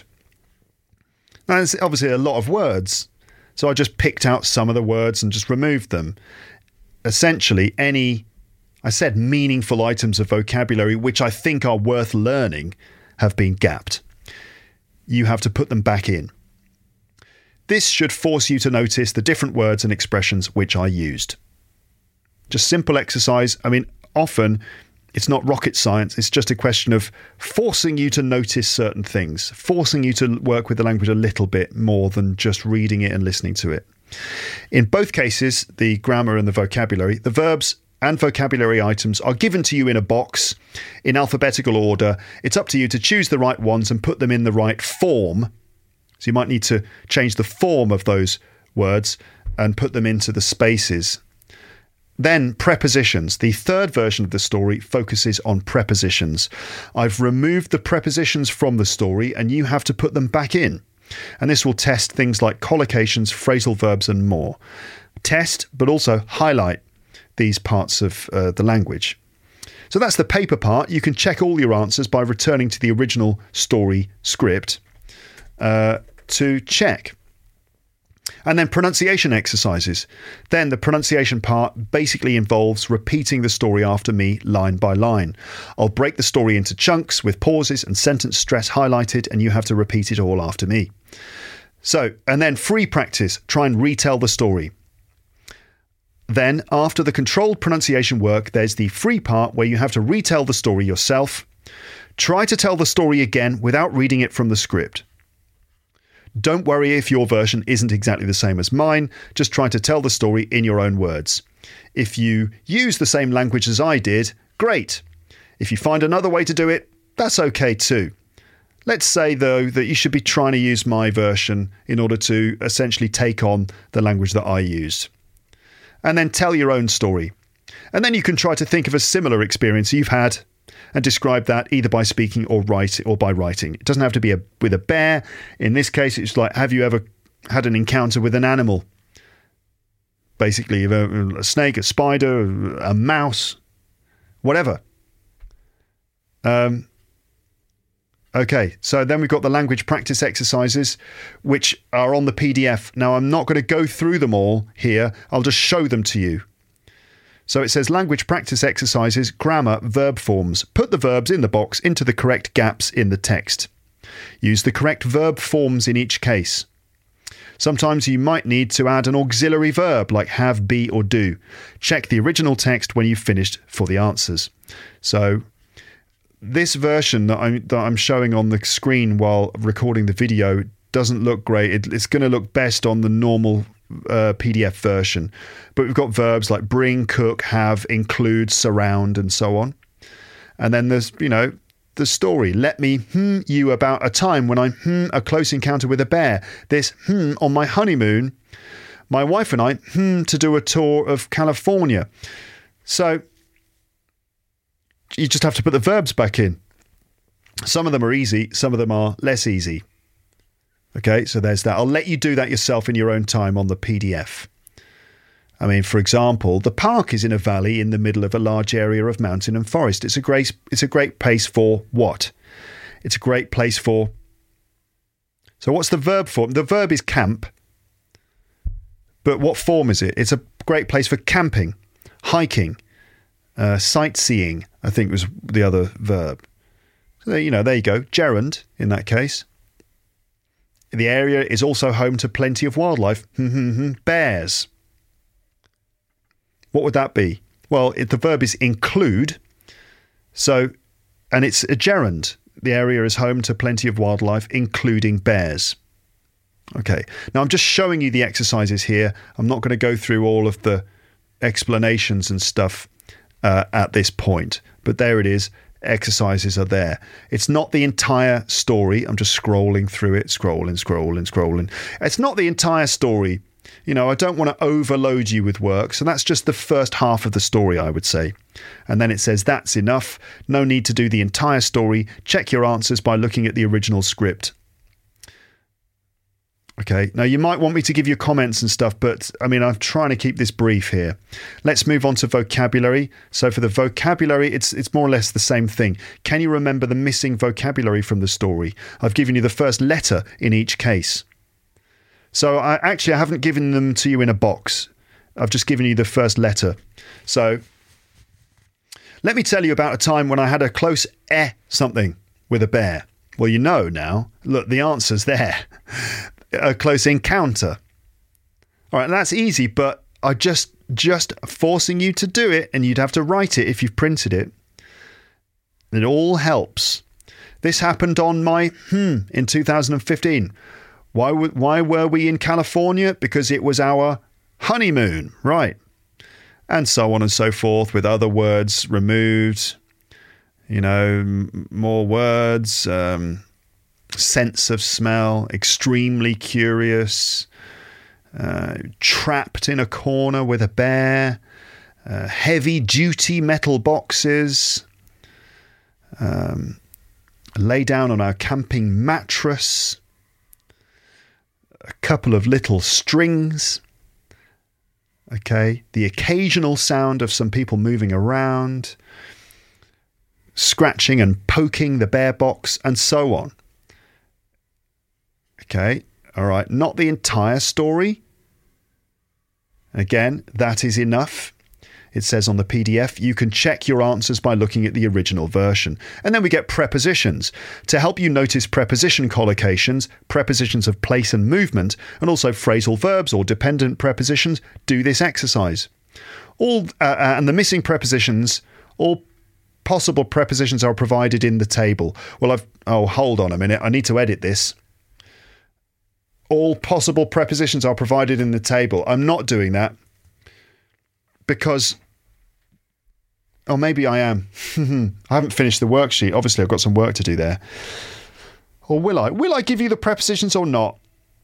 B: Now there's obviously a lot of words, so I just picked out some of the words and just removed them. Essentially I said meaningful items of vocabulary which I think are worth learning have been gapped. You have to put them back in. This should force you to notice the different words and expressions which I used. Just simple exercise. I mean, often it's not rocket science. It's just a question of forcing you to notice certain things, forcing you to work with the language a little bit more than just reading it and listening to it. In both cases, the grammar and the vocabulary, the verbs and vocabulary items are given to you in a box in alphabetical order. It's up to you to choose the right ones and put them in the right form. So you might need to change the form of those words and put them into the spaces. Then prepositions. The third version of the story focuses on prepositions. I've removed the prepositions from the story and you have to put them back in. And this will test things like collocations, phrasal verbs and more. Test, but also highlight these parts of the language. So that's the paper part. You can check all your answers by returning to the original story script to check. And then pronunciation exercises. Then the pronunciation part basically involves repeating the story after me line by line. I'll break the story into chunks with pauses and sentence stress highlighted, and you have to repeat it all after me. So, and then free practice. Try and retell the story. Then, after the controlled pronunciation work, there's the free part where you have to retell the story yourself. Try to tell the story again without reading it from the script. Don't worry if your version isn't exactly the same as mine. Just try to tell the story in your own words. If you use the same language as I did, great. If you find another way to do it, that's okay too. Let's say, though, that you should be trying to use my version in order to essentially take on the language that I used. And then tell your own story. And then you can try to think of a similar experience you've had and describe that either by speaking or by writing. It doesn't have to be with a bear. In this case, it's like, have you ever had an encounter with an animal? Basically, a snake, a spider, a mouse, whatever. Okay, so then we've got the language practice exercises, which are on the PDF. Now, I'm not going to go through them all here. I'll just show them to you. So it says language practice exercises, grammar, verb forms. Put the verbs in the box into the correct gaps in the text. Use the correct verb forms in each case. Sometimes you might need to add an auxiliary verb like have, be, or do. Check the original text when you've finished for the answers. So this version that I'm showing on the screen while recording the video doesn't look great. It's going to look best on the normal PDF version. But we've got verbs like bring, cook, have, include, surround, and so on. And then there's, the story. Let me you about a time when I a close encounter with a bear. This on my honeymoon, my wife and I to do a tour of California. So you just have to put the verbs back in. Some of them are easy, some of them are less easy. Okay, so there's that. I'll let you do that yourself in your own time on the PDF. I mean, for example, the park is in a valley in the middle of a large area of mountain and forest. It's a great place for what? It's a great place for... So what's the verb form? The verb is camp. But what form is it? It's a great place for camping, hiking, sightseeing, I think was the other verb. So, there you go. Gerund, in that case. The area is also home to plenty of wildlife. Bears. What would that be? Well, the verb is include. So, and it's a gerund. The area is home to plenty of wildlife, including bears. Okay. Now, I'm just showing you the exercises here. I'm not going to go through all of the explanations and stuff at this point. But there it is. Exercises are there. It's not the entire story. I'm just scrolling through it. Scrolling. It's not the entire story. I don't want to overload you with work. So that's just the first half of the story, I would say. And then it says that's enough. No need to do the entire story. Check your answers by looking at the original script. Okay, now you might want me to give you comments and stuff, but I'm trying to keep this brief here. Let's move on to vocabulary. So for the vocabulary, it's more or less the same thing. Can you remember the missing vocabulary from the story? I've given you the first letter in each case. So I haven't given them to you in a box. I've just given you the first letter. So let me tell you about a time when I had a close something with a bear. Well, you know now. Look, the answer's there. A close encounter. All right, that's easy, but I just forcing you to do it, and you'd have to write it if you've printed it. It all helps. This happened on my in 2015. Why were we in California? Because it was our honeymoon, right? And so on and so forth, with other words removed. More words. Sense of smell, extremely curious, trapped in a corner with a bear, heavy duty metal boxes, lay down on our camping mattress, a couple of little strings, okay, the occasional sound of some people moving around, scratching and poking the bear box, and so on. Okay, all right, not the entire story. Again, that is enough. It says on the PDF, you can check your answers by looking at the original version. And then we get prepositions. To help you notice preposition collocations, prepositions of place and movement, and also phrasal verbs or dependent prepositions, do this exercise. And the missing prepositions, all possible prepositions are provided in the table. Well, hold on a minute. I need to edit this. All possible prepositions are provided in the table. I'm not doing that because... Oh, maybe I am. I haven't finished the worksheet. Obviously, I've got some work to do there. Or will I? Will I give you the prepositions or not?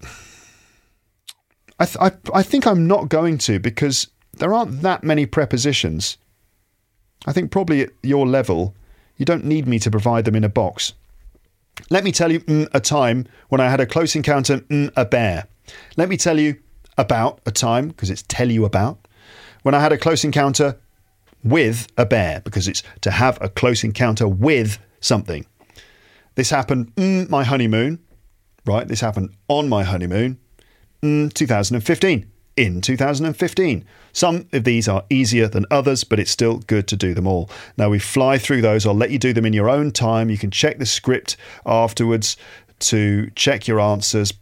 B: I think I'm not going to, because there aren't that many prepositions. I think probably at your level, you don't need me to provide them in a box. Let me tell you a time when I had a close encounter, a bear. Let me tell you about a time, because it's tell you about, when I had a close encounter with a bear, because it's to have a close encounter with something. This happened my honeymoon, right? This happened on my honeymoon, 2015, in 2015. Some of these are easier than others, but it's still good to do them all. Now we fly through those. I'll let you do them in your own time. You can check the script afterwards to check your answers.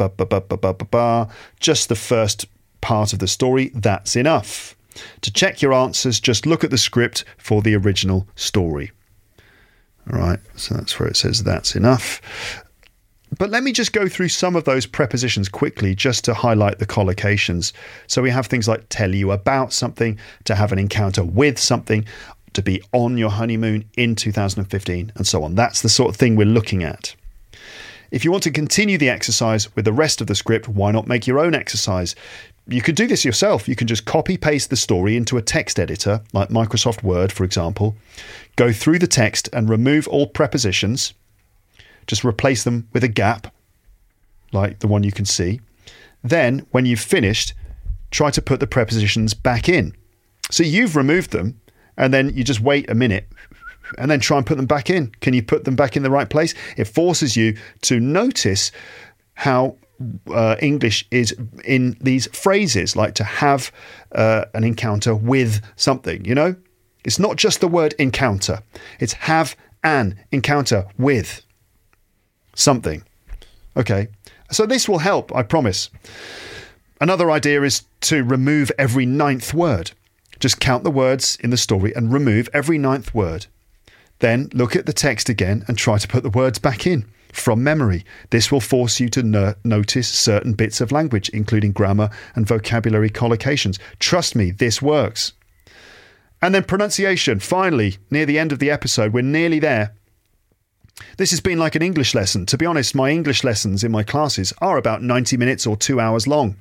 B: Just the first part of the story, that's enough. To check your answers, just look at the script for the original story. All right, so that's where it says that's enough. But let me just go through some of those prepositions quickly just to highlight the collocations. So we have things like tell you about something, to have an encounter with something, to be on your honeymoon in 2015, and so on. That's the sort of thing we're looking at. If you want to continue the exercise with the rest of the script, why not make your own exercise? You could do this yourself. You can just copy paste the story into a text editor, like Microsoft Word, for example. Go through the text and remove all prepositions. Just replace them with a gap, like the one you can see. Then, when you've finished, try to put the prepositions back in. So you've removed them, and then you just wait a minute, and then try and put them back in. Can you put them back in the right place? It forces you to notice how English is in these phrases, like to have an encounter with something, you know? It's not just the word encounter. It's have an encounter with something. Okay, so this will help, I promise. Another idea is to remove every 9th word. Just count the words in the story and remove every 9th word. Then look at the text again and try to put the words back in from memory. This will force you to notice certain bits of language, including grammar and vocabulary collocations. Trust me, this works. And then pronunciation. Finally, near the end of the episode, we're nearly there. This has been like an English lesson. To be honest, my English lessons in my classes are about 90 minutes or 2 hours long.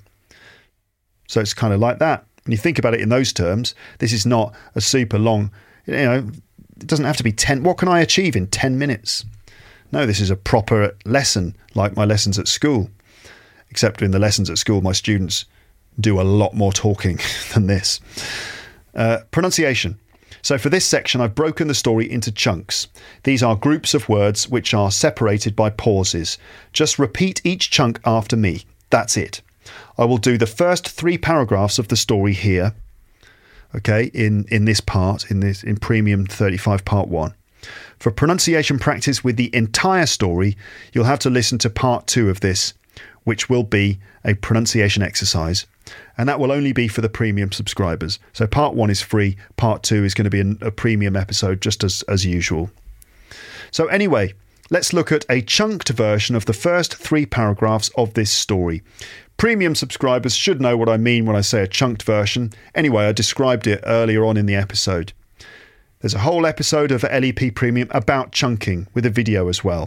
B: So it's kind of like that. When you think about it in those terms, this is not a super long, it doesn't have to be 10. What can I achieve in 10 minutes? No, this is a proper lesson, like my lessons at school. Except in the lessons at school, my students do a lot more talking than this. Pronunciation. So for this section, I've broken the story into chunks. These are groups of words which are separated by pauses. Just repeat each chunk after me. That's it. I will do the first 3 paragraphs of the story here. Okay, in this part, in Premium 35 Part 1. For pronunciation practice with the entire story, you'll have to listen to Part 2 of this, which will be a pronunciation exercise. And that will only be for the premium subscribers. So Part 1 is free. Part 2 is going to be a premium episode, just as usual. So anyway, let's look at a chunked version of the first 3 paragraphs of this story. Premium subscribers should know what I mean when I say a chunked version. Anyway, I described it earlier on in the episode. There's a whole episode of LEP Premium about chunking with a video as well.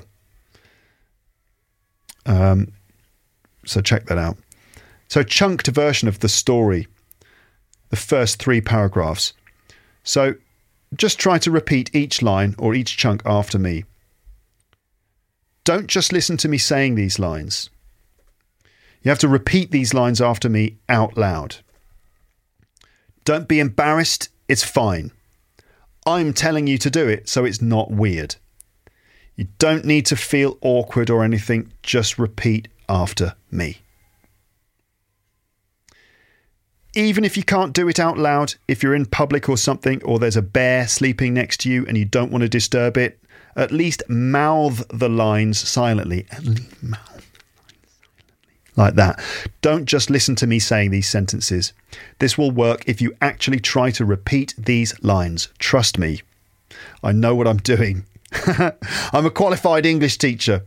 B: So check that out. So chunked version of the story, the first 3 paragraphs. So just try to repeat each line or each chunk after me. Don't just listen to me saying these lines. You have to repeat these lines after me out loud. Don't be embarrassed. It's fine. I'm telling you to do it, so it's not weird. You don't need to feel awkward or anything. Just repeat after me. Even if you can't do it out loud, if you're in public or something, or there's a bear sleeping next to you and you don't want to disturb it, at least mouth the lines silently. Like that. Don't just listen to me saying these sentences. This will work if you actually try to repeat these lines. Trust me. I know what I'm doing. I'm a qualified English teacher.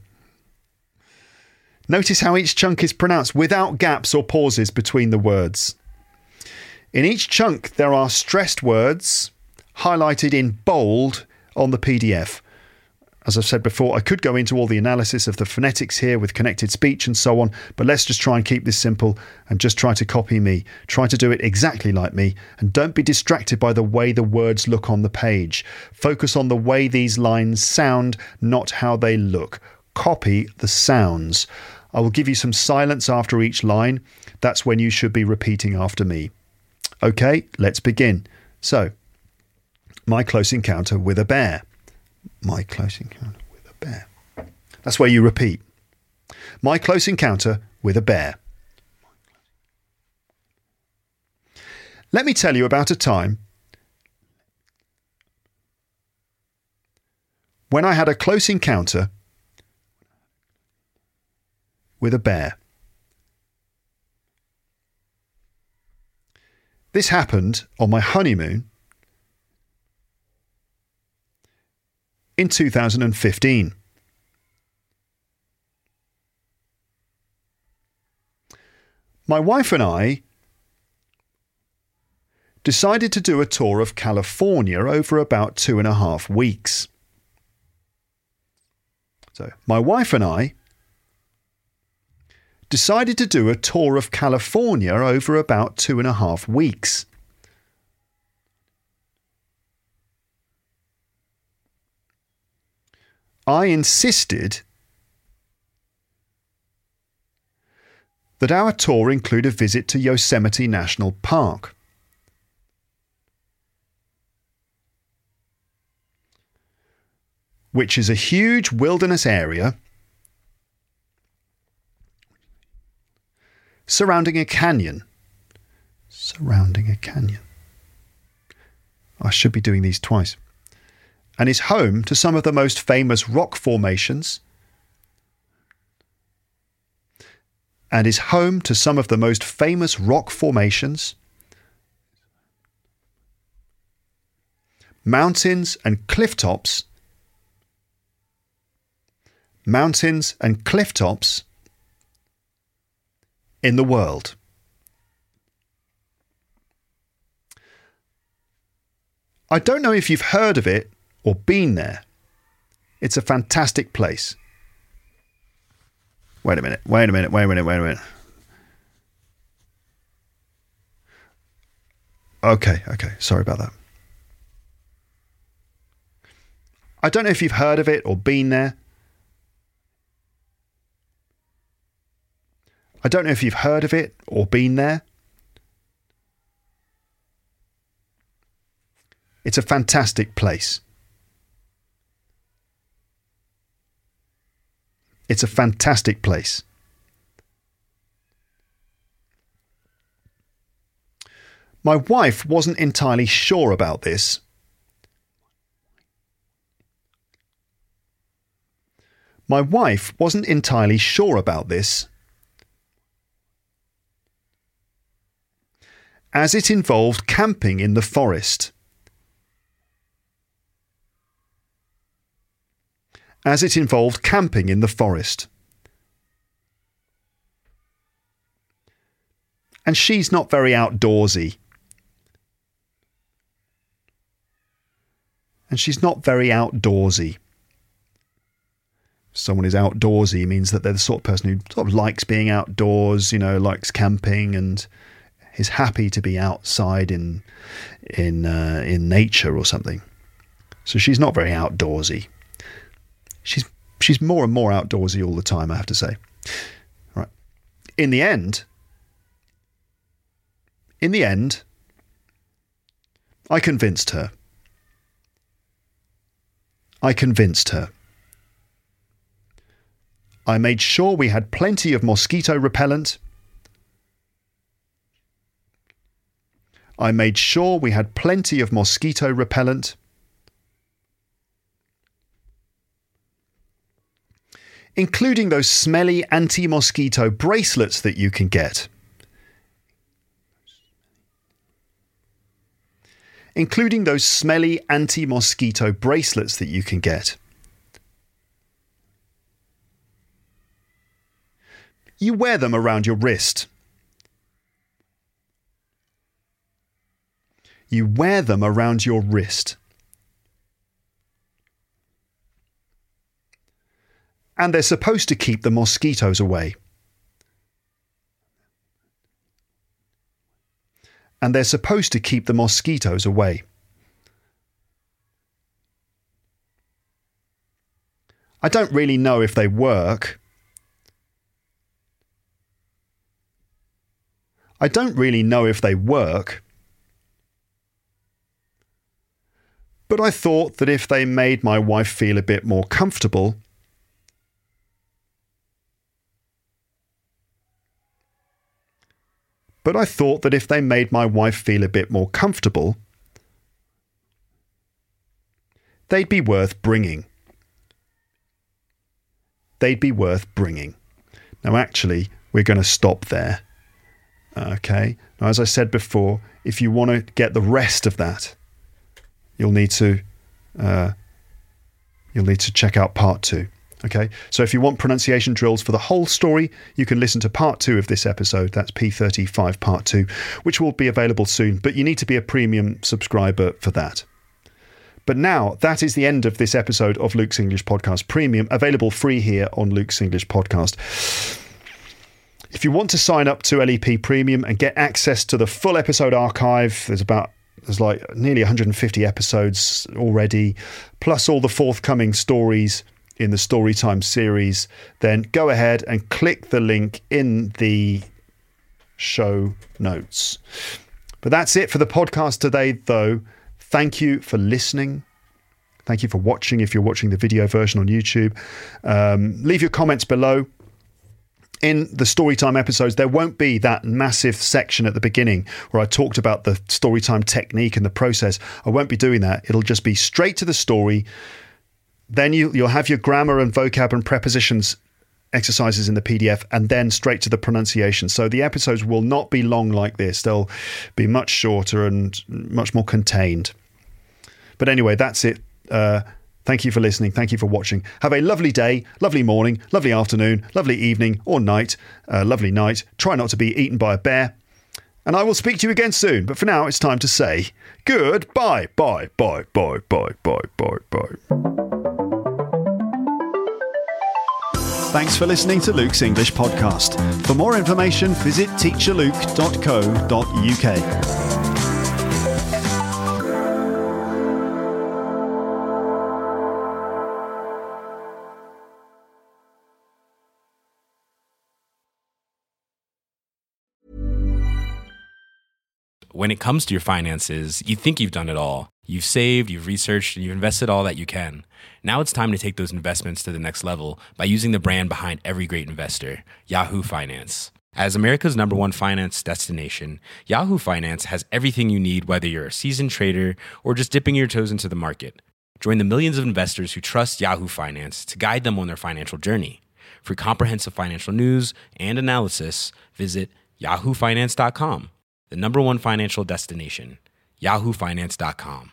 B: Notice how each chunk is pronounced without gaps or pauses between the words. In each chunk, there are stressed words highlighted in bold on the PDF. As I've said before, I could go into all the analysis of the phonetics here with connected speech and so on, but let's just try and keep this simple and just try to copy me. Try to do it exactly like me, and don't be distracted by the way the words look on the page. Focus on the way these lines sound, not how they look. Copy the sounds. I will give you some silence after each line. That's when you should be repeating after me. Okay, let's begin. So, my close encounter with a bear. My close encounter with a bear. That's where you repeat. My close encounter with a bear. Let me tell you about a time when I had a close encounter with a bear. This happened on my honeymoon in 2015. My wife and I decided to do a tour of California over about 2.5 weeks. So, my wife and I decided to do a tour of California over about 2.5 weeks. I insisted that our tour include a visit to Yosemite National Park. Which is a huge wilderness area surrounding a canyon. I should be doing these twice. And is home to some of the most famous rock formations. Mountains and cliff tops. In the world. I don't know if you've heard of it or been there. It's a fantastic place. Wait a minute. Okay, sorry about that. I don't know if you've heard of it or been there. It's a fantastic place. My wife wasn't entirely sure about this. As it involved camping in the forest. And she's not very outdoorsy. Someone is outdoorsy means that they're the sort of person who sort of likes being outdoors, likes camping and is happy to be outside in nature or something. So she's not very outdoorsy. She's more and more outdoorsy all the time, I have to say. Right. In the end, I convinced her. I made sure we had plenty of mosquito repellent. Including those smelly anti-mosquito bracelets that you can get. You wear them around your wrist. And they're supposed to keep the mosquitoes away. And they're supposed to keep the mosquitoes away. I don't really know if they work. I don't really know if they work. But I thought that if they made my wife feel a bit more comfortable, they'd be worth bringing. Now, actually, we're going to stop there. Okay. Now, as I said before, if you want to get the rest of that, you'll need to check out part 2. Okay. So if you want pronunciation drills for the whole story, you can listen to part 2 of this episode. That's P35 part 2, which will be available soon. But you need to be a premium subscriber for that. But now, that is the end of this episode of Luke's English Podcast Premium, available free here on Luke's English Podcast. If you want to sign up to LEP Premium and get access to the full episode archive, there's like nearly 150 episodes already, plus all the forthcoming stories in the Storytime series, then go ahead and click the link in the show notes. But that's it for the podcast today, though. Thank you for listening. Thank you for watching if you're watching the video version on YouTube. Leave your comments below. In the Storytime episodes, there won't be that massive section at the beginning where I talked about the Storytime technique and the process. I won't be doing that. It'll just be straight to the story. Then you'll have your grammar and vocab and prepositions exercises in the PDF, and then straight to the pronunciation. So the episodes will not be long like this. They'll be much shorter and much more contained. But anyway, that's it. Thank you for listening. Thank you for watching. Have a lovely day, lovely morning, lovely afternoon, lovely evening or night, lovely night. Try not to be eaten by a bear. And I will speak to you again soon. But for now, it's time to say goodbye. Bye, bye, bye, bye, bye, bye, bye. Thanks for listening to Luke's English Podcast. For more information, visit teacherluke.co.uk.
C: When it comes to your finances, you think you've done it all. You've saved, you've researched, and you've invested all that you can. Now it's time to take those investments to the next level by using the brand behind every great investor, Yahoo Finance. As America's #1 finance destination, Yahoo Finance has everything you need, whether you're a seasoned trader or just dipping your toes into the market. Join the millions of investors who trust Yahoo Finance to guide them on their financial journey. For comprehensive financial news and analysis, visit yahoofinance.com. The #1 financial destination, yahoofinance.com.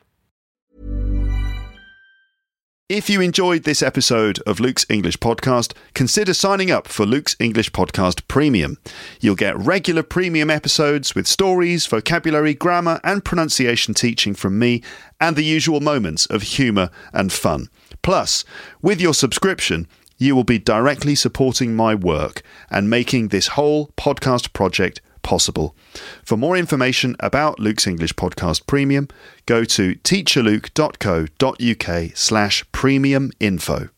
B: If you enjoyed this episode of Luke's English Podcast, consider signing up for Luke's English Podcast Premium. You'll get regular premium episodes with stories, vocabulary, grammar, and pronunciation teaching from me, and the usual moments of humour and fun. Plus, with your subscription, you will be directly supporting my work and making this whole podcast project possible. For more information about Luke's English Podcast Premium, go to teacherluke.co.uk/premium info.